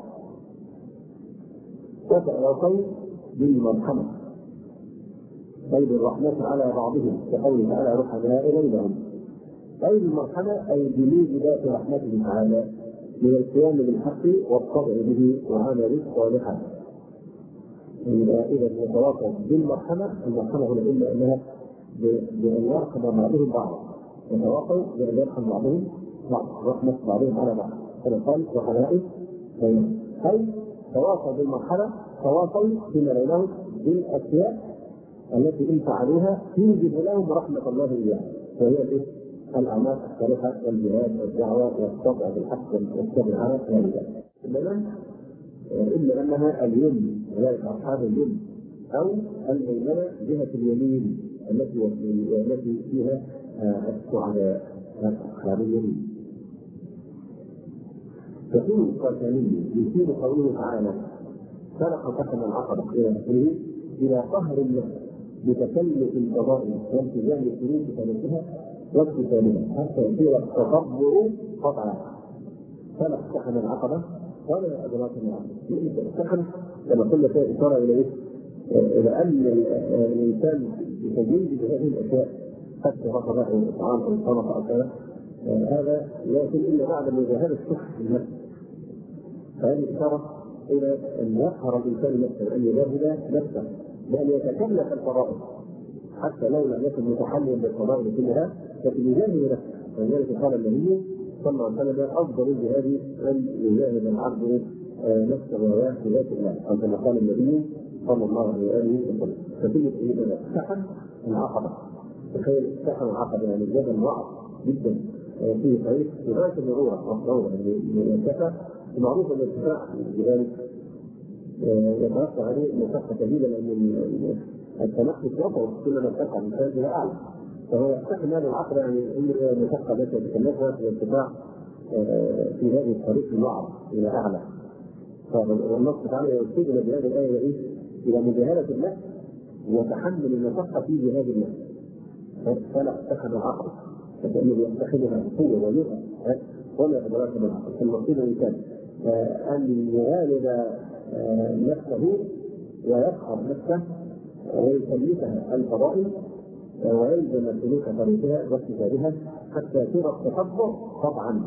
وتواصوا بالمرحمة أي بالرحمة على بعضهم كقوله تعالى رحماء بينهم، أي بالمرحمة أي بلوغ ذات رحمته تعالى من القيام بالحق والصبر به وعمل صالحا. إذا يتواصل بالمرحمة، المرحمة هنا إلا أنها بأن يرحم بعضهم بعضا، يتواصل بأن يرحم بعضهم بعض، رحمة بعضهم على بعض، كما قال رحماء بينهم. أي تواصل بالمرحمة، تواصل فيما بينهم بالأشياء التي إن فعلوها توجب لهم رحمة الله إياها، وهي الأعمال الصالحة والجهاد والدعوة والصبر بالحق والصبر على ذلك. إلا أنها اليمن، ذلك أصحاب اليمن أو الميمنة جهة اليمين التي التي فيها السعداء أصحاب اليمين. ففي قسمية يشير قوله تعالى سلق قسم العقبة إلى آخره إلى قهر النفس بتكلف الفضائل والتزام شروط ثلاثها واكتسابها حتى يصير التطبع قطعا. سلق قسم العقبة ولا أدراك ما السحر كما قلنا فيها إشارة إلى إيه؟ إلى أن الإنسان يتجنب بهذه الأشياء حتى فقط الطعام أو الصدقة أو كذا هذا لا يكون إلا بعد مجاهدة الشح بالنفس. فهذه إشارة إلى أن يقهر الإنسان نفسه أن يجاهد نفسه بأن يتكلف الفرائض حتى لو لم يكن متحليا بالفرائض كلها لكن يجاهد نفسه. ولذلك قال النبي صلى الله عليه وسلم أفضل الجهاد أن يجاهد العبد نفسه وهواه في ذات الله أو كما قال النبي صلى الله عليه وسلم. فتجد إذا سحن العقبة تخيل سحن العقبة يعني الجبل وعظ جدا في طريق غاية المرورة والصعوبة يعني الكفى معروف أن الارتفاع الجبال يتوقع عليه مسافة كبيرة لأن التنفس وصل كلما ارتفع الإنسان إلى أعلى فهو يحتمل هذه العقبة يعني المشقة التي يتكلفها في الارتفاع في هذه الطريق الوعظ إلى أعلى. فالنص تعالى يوصلنا بهذه الآية إيه؟ إلى مجاهدة النفس وتحمل المشقة في جهاد النفس. فلا اتخذ العقل فكأنه يتخذها قوة وجرأة ولا أدراك بالعقل. فالمقصود الإنسان أن يغالب نفسه ويقهر نفسه ويكلفها الفضائل ويلزم سلوك طريقها واكتسابها حتى يصير التطبع طبعا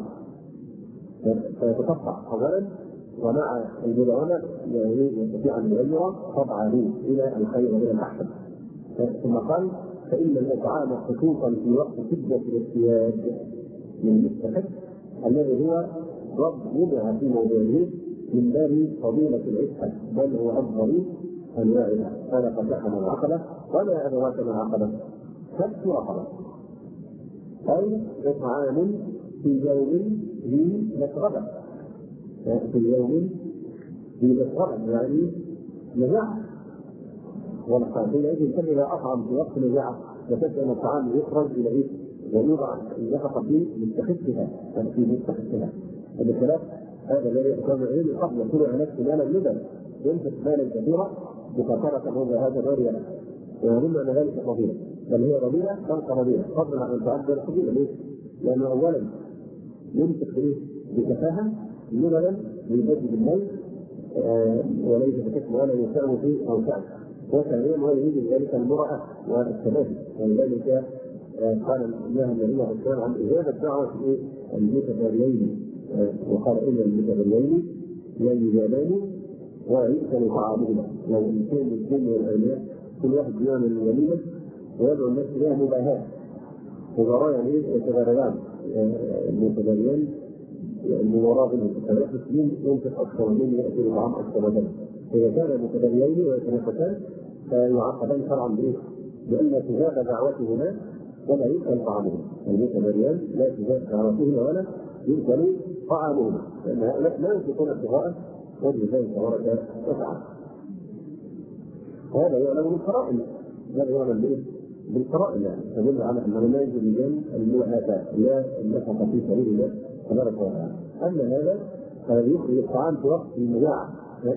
فيتطبع اولا ومع المداومه يستطيع ان يغير طبعه الى الخير والى الاحسن. ثم قال فان الاطعام خصوصا في وقت شده الاحتياج من المستحق الذي هو رب وضع في موضوعه من باب فضيله العفه بل هو افضل انواعها. قال قد لحم العقبه ولا ادراك ما العقبه فك رقبه اي اطعام في يوم ذي مسغبه في يوم ذي مسغبه يعني نزاعه ولقد حينئذ كان اذا اطعم في وقت نزاعه وتبدا ان الطعام يخرج الى ايه ويوضع النفقه في مستحقها في مستحقها. بخلاف هذا الذي يقام العلم قبل يكون على نفسه مالا لبن ينفق مالا كثيرا مخاطره هذا هذا غير له ويظن ان ذلك فضيله بل هي رذيله خلق رذيله فضلا عن تعدى الفضيله. ليش؟ لانه اولا ينفق ايه بكفاها لبنا ليجدد الميت آه وليس بكسب ولا يساوي فيه او سعد وثانيا هو يريد ذلك المرأة والتبادل ولذلك آه قال الله النبي عليه الصلاه عن اجابه دعوه المتبادلين آه وقال ان المتبادلين يجابان ويؤكل طعامهما. لو الاثنين الاثنين من الاولياء كل واحد يعمل وليمه ويدعو الناس اليها مباهاه وراء يعني يتبادلان المتبادلين من وراء الثلاث سنين ينفق اكثر من ياتي بطعام اكثر منه. اذا كان المتبادلين ويتنافسان فيعاقبان شرعا بايه؟ لان تجاب دعوتهما ولا يؤكل طعامهما. المتبادلان لا تجاب دعوتهما ولا يؤكل طعامهما لان هؤلاء لا ينفقون ابتغاء وجه الله تبارك وتعالى. هذا يعلم بالفرائض هذا يعلم بايه؟ بالفرائض يعني تدل على انه لا يجوز للجن المؤاتاه لا النفقه في سبيل الله تبارك وتعالى. اما هذا فيخرج الطعام في وقت المجاعه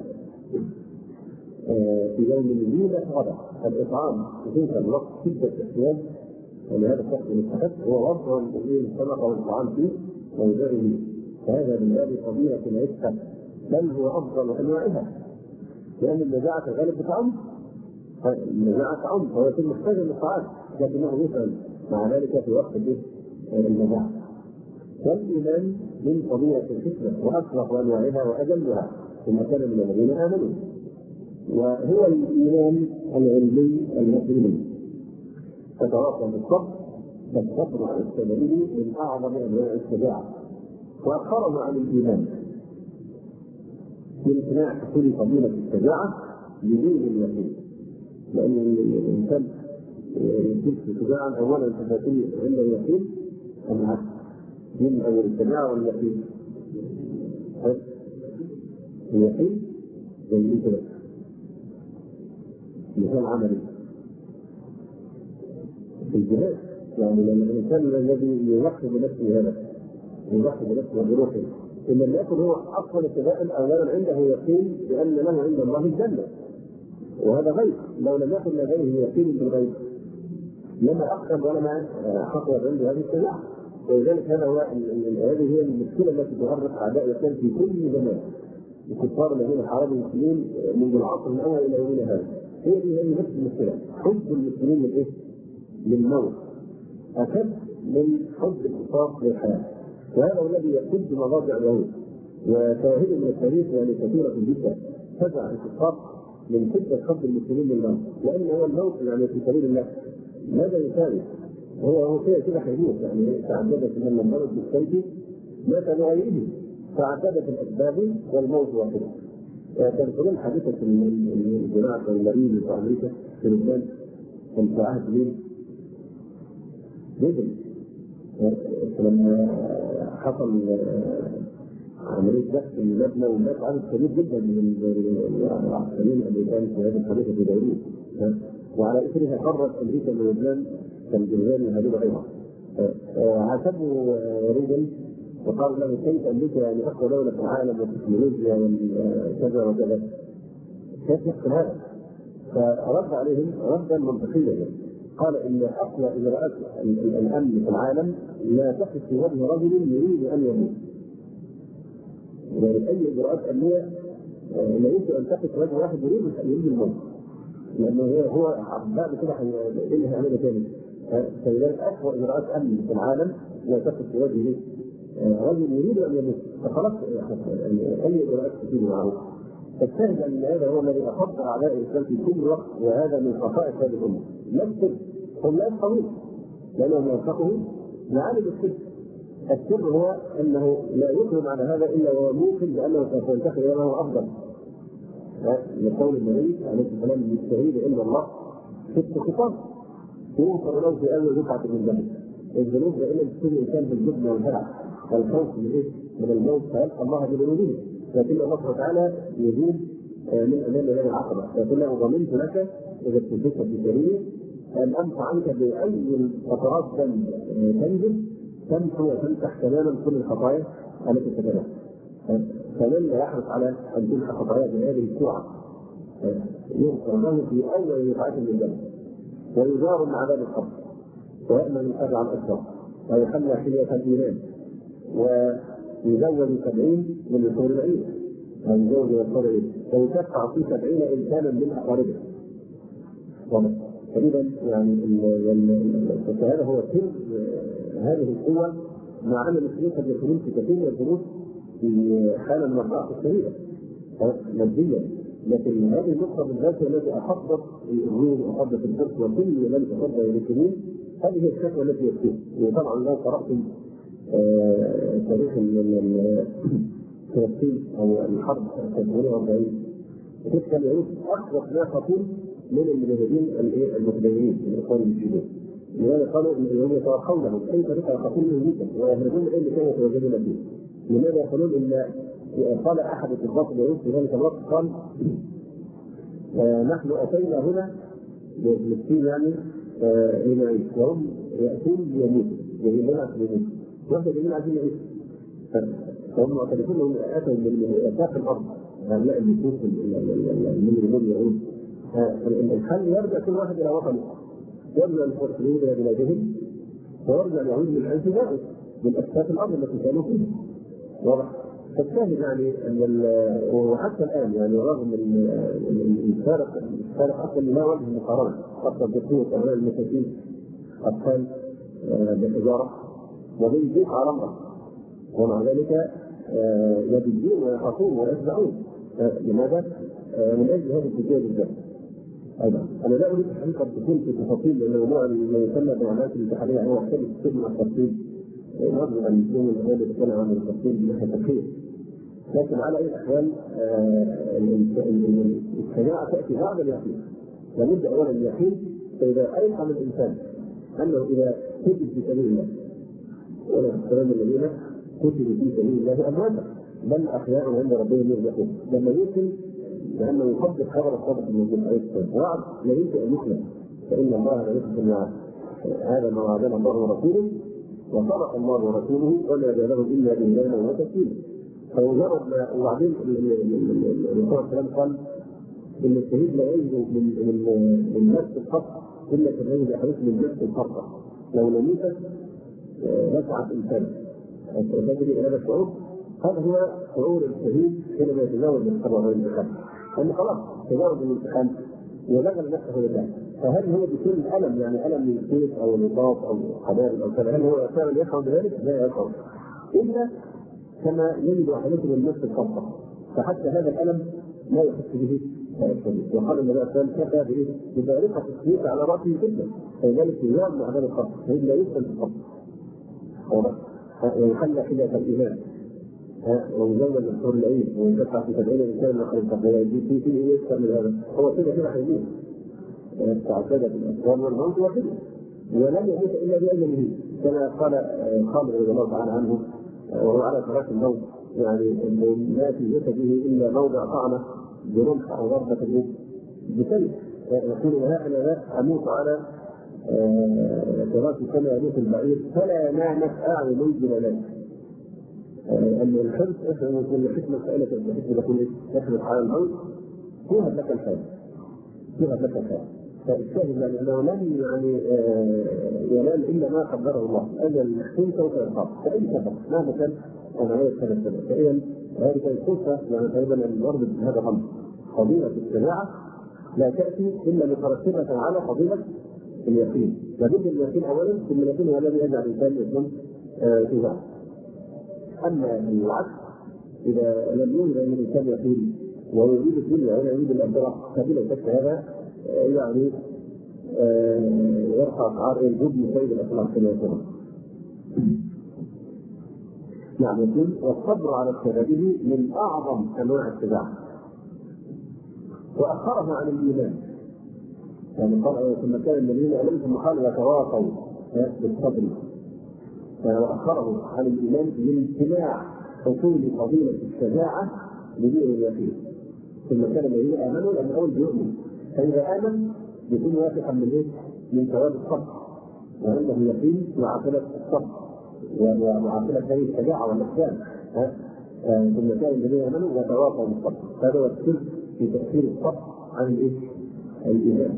في يوم ذي مسغبه. الاطعام في تلك الوقت شده الاحتياج ولهذا الشخص المستحق هو افضل من الصدقه والطعام فيه ويجري فهذا من باب فضيله العفه بل هو افضل انواعها لان المجاعه غالب بطعام المجاعه طعام فهو يكون محتاجا للطعام لكنه يفعل مع ذلك في وقت المجاعه. والايمان من فضيله الحكمه واصلح انواعها واجلها ثم كان من الذين امنوا وهو الايمان العلمي المسلمي تتواصل بالصبر فالصبر على التدريب من اعظم انواع الشجاعه واخره عن الايمان من امتناع حصول فضيله الشجاعه بدون اليقين لان الانسان يكون شجاعا اولا تفاتيح عند اليقين ام من اول الشجاعه واليقين اليقين زي كده مثال عملي في الجهاد يعني لما الانسان الذي يضحي بنفسه هذا يضحي بنفسه بروحه إن لم يكن هو أصلا ابتداء أولا عنده يقين بأن له عند الله الجنة، وهذا غيب. لو لم يكن لديه يقين بالغيب لما أقسم ولما حصل عنده هذه السماع. ولذلك هذا هو هذه هي المشكلة التي تؤرق أعداء الإسلام في كل زمان. الكفار الذين حاربوا المسلمين منذ العصر الأول إلى يومنا هذا، هي دي هي نفس المشكلة. حب المسلمين للإيه؟ للموت أشد من حب الكفار للحياة، وهذا هو الذي يسد مضاجع اليهود. وشواهد من التاريخ يعني كثيرة جدا تدع الكفار من شدة حب المسلمين للموت، لأن هو الموت يعني في سبيل الله ماذا يساوي؟ هو هو كده كده حيموت، يعني تعددت من المرض بالسيف مات لغيره، تعددت الأسباب والموت واحد. تذكرون حادثة الجماعة المريض في أمريكا في لبنان في عهد مين؟ نزل لما حصل عملية بحث في المبنى ومات عدد كبير جدا من العسكريين الأمريكان في هذه الحادثة في بيروت، وعلى إثرها قررت أمريكا من لبنان كالجنزان يهدوا أيضا. عاتبوا ريجن وقال له كيف أمريكا يعني أقوى دولة في العالم والتكنولوجيا وكذا وكذا، كيف يحصل هذا؟ فرد عليهم ردا منطقيا، قال إن أقوى إجراءات الأمن في العالم لا تقف في وجه رجل يريد أن يموت. يعني أي إجراءات أمنية لا يمكن أن تقف في وجه واحد يريد يريد الموت، لأنه هو بعد كده هينهي عملية ثانية. فلذلك أقوى إجراءات أمن في العالم لا تقف في وجه رجل يريد أن يموت، فخلاص يعني أي إجراءات كثير معروف. فالشاهد أن هذا هو الذي أفضل أعداء الإسلام في كل وقت، وهذا من خصائص هذه الأمة. لا السر، هم لا يفقهون لأنهم ينفقون معاني السر. السر هو أنه لا يقدم على هذا إلا وهو موقن بأنه سوف ينتقل إلى ما هو أفضل. لقول النبي عليه الصلاة والسلام المستهيد عند الله ست خطاب ينصر له في أول ركعة من ذنب. الذنوب دائما تصير الإنسان بالجبن والهلع والخوف من إيه؟ من الموت، فيلقى الله بذنوبه. لكن الله سبحانه وتعالى يجيب من أمام هذه العقبة، يقول له ضمنت لك إذا ابتليت في سبيلي أن أمحو عنك بأي قطرات دم تنزل تمحو وتمسح تماما كل الخطايا التي تتبعها. فمن لا يحرص على أن تمحى خطاياه بهذه السرعة يغفر له في أول ركعة من الجنة، ويجار من عذاب القبر، ويأمن الأجر عن الأكبر، ويحلى حلية الإيمان، ويزوج سبعين من الحور العين، ويزوج من الحور العين، ويشفع في سبعين إنسانا من أقاربه. تقريبا يعني هذا هو سر هذه القوة، مع أن المسلمين قد يكونون في كثير من الظروف في حالة من الضعف الشديدة ماديا، لكن هذه النقطة بالذات التي أحضت الروم وأحضت الفرس وكل من تفضل المسلمين، هذه الشكوى التي يكفيه. وطبعا لو قرأتم تاريخ فلسطين أو الحرب ثمانية وأربعين كيف كان يعيش أخوف ما خطير من المجاهدين المتدينين الإخوان المسلمين. لماذا قالوا إنهم يتوقونهم أي طريقة خطير جدا ويهربون إلى اللي كانوا يتواجدون فيه؟ لماذا يقولون إن قال أحد الضباط اليهود في ذلك الوقت قال آه نحن أتينا هنا لفلسطين يعني لنعيش آه وهم يأتون ليموتوا يجب لنا عشان يموتوا واحنا جميل عايزين نعيش. فهم معترفون أنهم أتوا من أساق الأرض هؤلاء النفوس من اليهود يعود. الحل يرجع كل واحد إلى وطنه، يرجع الفلسطينيين إلى بلادهم، ويرجع اليهود من حيث جاءوا من أساق الأرض التي كانوا فيها. واضح؟ فالشاهد يعني ان وحتى الان يعني رغم الفارق الفارق اصلا لا وجه مقارنه اصلا بقوه ابناء المساكين اطفال بالحجاره وبالجيش على امره، ومع ذلك يبدون ويخافون ويتبعون. لماذا؟ من اجل هذه الفكره بالذات. ايضا انا لا اريد الحقيقه تكون في تفاصيل لان الموضوع ما يسمى بالعمليات الاتحاديه هو يحتاج كثير من التفصيل. نظرا للمسلمين الذين يتكلم عن التفصيل من ناحيه التفكير، لكن على اي الاحوال الشجاعه تاتي بعد اليقين. لابد اولا اليقين، فاذا ايقن الانسان انه اذا كتب في سبيل الله ولا تكلم الذين كتبوا في سبيل الله امواتا بل احياء عند ربهم يرزقون، لما يمكن لانه يصدق خبر الصادق الموجود عليه السلام وعد لا يمكن ان يخلف، فان الله لا يخلف الميعاد. هذا ما وعدنا الله ورسوله، وصدق الله ورسوله وما زاده الا ايمانا وتسليما. فمجرد ما وبعدين الرسول الكلام قال ان الشهيد لا يجد من من من نفس الخط الا كالرجل يحرس من نفس الخطه، لو لم يمت نفعت انسان. تجري الى هذا الشعور، هذا هو شعور الشهيد حينما يتجاوز الصبر والانتقام، لانه خلاص تجاوز الانتقام وبذل نفسه لله. فهل هو بكل الم، يعني الم من السيف او الرصاص او الحبال او كذا، هل هو فعلا يشعر بذلك؟ لا يشعر الا كما يجد احدكم من نفس الخطه، فحتى هذا الالم لا يحس به الشديد. وقال النبي صلى الله عليه وسلم كفى به ببارقه السيف على راسه جدا، فلذلك يزال مع هذا الخط فإلا يسلم في الخط ويخلى خلاف الايمان ويزود الحور العين ويدفع في سبعين انسان من خلف في في يكثر من هذا، هو كده كده حيموت تعتاد بالاسباب والموت وكده، ولن يموت الا باجله كما قال خالد رضي الله تعالى عنه وهو على فراش الموت، يعني ما في جسده الا موضع طعنه برمح او ضربه بسيف، يقول ها انا لا اموت على فراشي كما يموت البعير فلا نامت اعين الجبلات. ان الحرص من الحكمه سائله الحكمه تكون ايه؟ يحرص على الموت فيها لك الحال، فيها لك الحال. فالشاهد يعني انه لن يعني ينال الا ما قدره الله، اجل محسوس سوف يلقاه فاي سبب مهما كان نوعيه هذا السبب. فاذا هذه القصه يعني تقريبا الورد بهذا الامر. فضيله الشجاعه لا تاتي الا مترتبه على فضيله اليقين، لابد اليقين اولا ثم اليقين هو الذي يجعل الانسان يكون شجاعا. اما العكس اذا لم يوجد ان الانسان يقين ويريد الدنيا ولا يريد الاخره فبلا شك هذا يعني يرفع شعار الجبن سيد الاخلاق كما يقول. نعم يقول والصبر على الشبابه من اعظم انواع الشجاعه، واخرها عن الايمان، يعني قال ثم كان الذين امنوا ثم قالوا يتواصوا بالصبر، واخره عن الايمان لامتناع حصول فضيله الشجاعه بدون اليقين. ثم كان الذين امنوا لان اول بيؤمن، فاذا امن يكون واثقا من ايه؟ من ثواب الصبر، وعنده يقين معامله الصبر ومعامله هذه الشجاعه والاحسان. ثم كان الذين امنوا يتواصوا بالصبر، هذا هو السر في تاثير الصبر عن الايه؟ الايمان،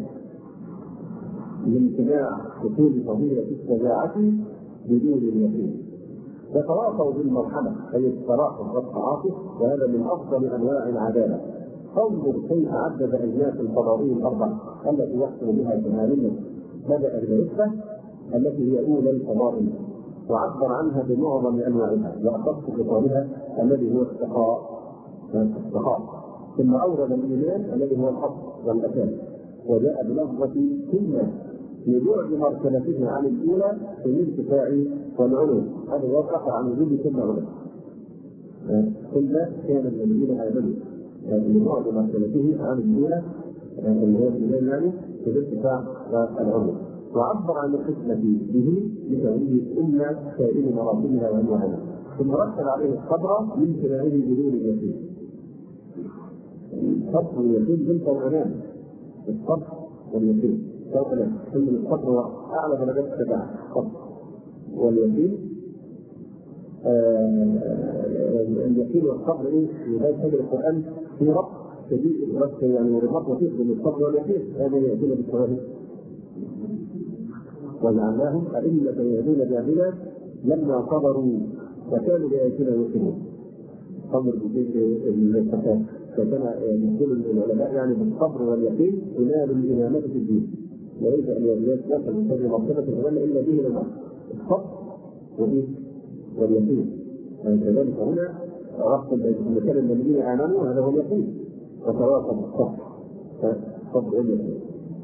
لامتناع حصول فضيله الشجاعه بدون اليقين. يتواصوا بالمرحمه اي التراحم والتعاطف، وهذا من افضل انواع العداله. انظر كيف عدد اجناس الفضائيه الاربعه التي يحصل بها كماليه، بدا بالعفه التي هي اولى الفضائل وعبر عنها بمعظم انواعها واخص خطابها الذي هو السخاء السخاء ثم اورد الايمان الذي هو الحق والاساس، وجاء بلفظه كلمه لبعد مرتبته عن الاولى في الارتفاع والعلو. هذا يوقف عن وجود كل علو. كل كان الذين امنوا لبعد مرتبته عن الاولى اللي هو الايمان يعني في الارتفاع والعلو، وعبر عن الحكمه به لتوليه امه سائر مراتبها وانواعها، ثم رتب عليه الصبر من خلاله بدون اليقين. الصبر واليقين بنت الامام، الصبر واليقين سوف ثم الصبر هو اعلى درجات الشجاعه، الصبر واليقين. اليقين والصبر ايه؟ لذلك تجد القران في ربط شديد الربط، يعني ربط وثيق بين الصبر واليقين. هذا ياتينا بالشواهد وجعلناهم ائمه يهدون بامرنا لما صبروا وكانوا باياتنا يوقنون. صبر بالفتاه فكان يقول العلماء يعني بالصبر واليقين ينال الامامه في الدين، وليس ان يصل الانسان مرتبه الامامه الا به للامر الصبر واليقين. كذلك هنا ربط بين كان الذين امنوا هذا هو اليقين وتواصل بالصبر الصبر واليقين.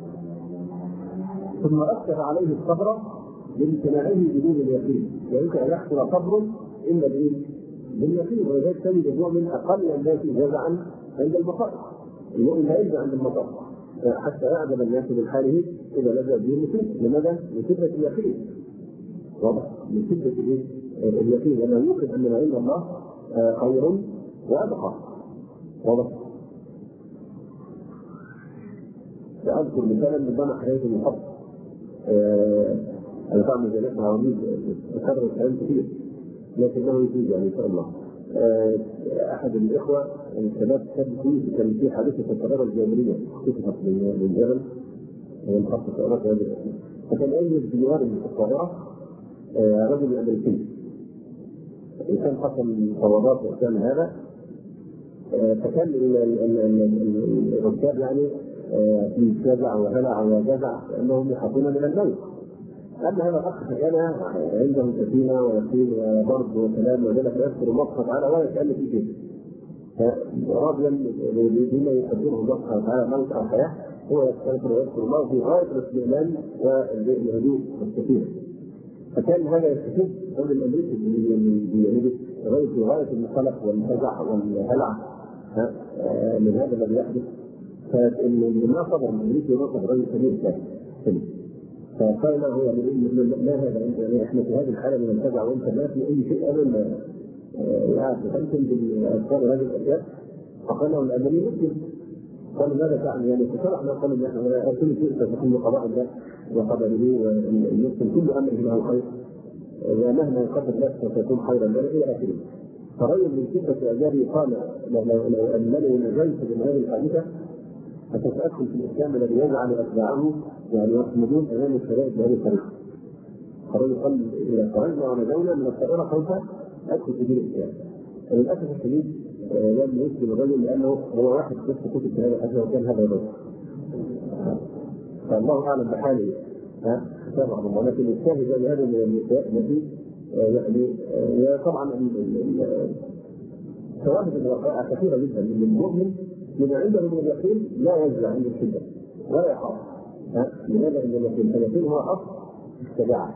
ثم اكثر عليه الصبر بامتناعه بدون اليقين، يمكن ان يحصل صبر الا باليقين، ولذلك تجد نوع من اقل الناس جزعا عند المصائب. المؤمن لا يجزع عند المصائب حتى يعجب الناس من حاله اذا لجا به المصيبه. لماذا؟ من شده اليقين. واضح؟ من شده اليقين لانه يوقن ان ما عند الله خير وابقى. واضح؟ ساذكر مثالا من ضمن حياه المحب. انا بعمل زي ما عاوزين بكرر الكلام كثير لكنه يفيد يعني ان شاء الله. احد الاخوه الشباب كان في حادثه الطياره الجبريه كتبت بالجبل وانخفضت طائرات هذه الاشياء، فكان يجلس بجوار الطائره رجل امريكي. كان حصل فوضات وكان هذا، فكان الركاب يعني في جزع وهلع وجزع انهم يخافون من الموت. اما هذا الاخ فكان عنده سكينه ويقين وبرد وسلام وذلك يذكر الله سبحانه وتعالى ولا كان في شيء. راضيا بما يقدره الله سبحانه وتعالى موت او حياه، هو يستغفر ويذكر الله في غايه الاطمئنان والهدوء والسكينه. فكان هذا يستفيد الرجل الامريكي بيده غايه في غايه القلق والفزع والهلع من هذا الذي يحدث. فلما صبر الامريكي وصف رجل كبير كان فقال له ما هذا احنا في هذه الحاله من الفزع وانت ما في اي شيء ابدا يعني تمكن باذكار هذه الاشياء. فقال له الامريكي مسلم. قال ماذا تعني؟ يعني فشرح له قال ان كل شيء ستكون بقضاء الله وقدره والمسلم كل امره له خير ومهما يقدر لك ستكون خيرا لنا الى اخره. فرجل من شده اعجابه قال لو انني نجيت من هذه الحادثه فسأدخل في الاسلام الذي يجعل اتباعه يعني يصمدون امام الشدائد بهذه الطريقه. الرجل قال اذا خرجنا ونجونا من الطائره سوف ادخل في دين الاسلام. للاسف الشديد لم يسلم الرجل لانه هو واحد بس كتب في هذا الحديث وكان هذا الرجل. فالله اعلم بحاله ها طبعا. ولكن الشاهد هذا من النساء التي يعني طبعا شواهد الوقائع كثيره جدا من المؤمن من عنده من اليقين لا يجزع عند الشده ولا يخاف. لماذا؟ عند اليقين؟ اليقين هو اصل الشجاعه.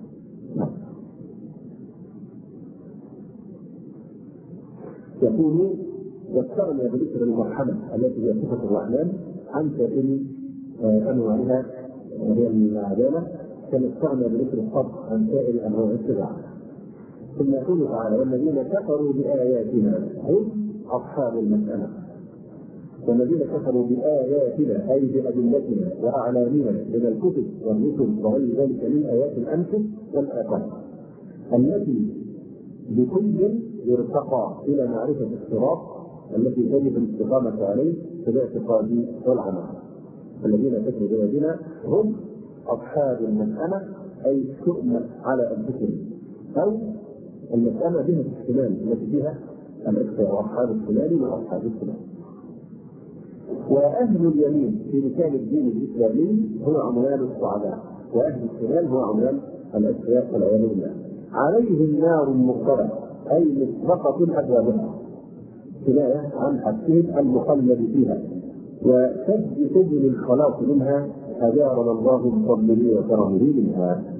يقول ذكرنا بذكر المرحمه التي هي صفه الرحمن عن سائر انواعها وهي العداله، كما استغنى بذكر الصبر عن سائر انواع الشجاعه. ثم يقول تعالى والذين كفروا باياتنا هم اصحاب المساله. والذين كفروا باياتنا اي بادلتنا واعلامنا من الكتب والرسل وغير ذلك من ايات الانفس والاثار التي بكل يرتقى الى معرفه الصراط التي تجب الاستقامه عليه في الاعتقاد والعمل. الذين كفروا باياتنا هم اصحاب المساله اي تؤمن على انفسهم، او المساله بها الشمال التي فيها الاختيار، اصحاب الشمال واصحاب الشمال. واهل اليمين في لسان الدين الاسلامي هو عنوان السعداء، واهل الشمال هو عنوان الاشقياء والعياذ بالله. عليهم نار مغفره اي مطلقه ابوابها كنايه عن حبسهم المخلد فيها وسد سبل الخلاص منها اجارنا الله بفضله وكرمه منها.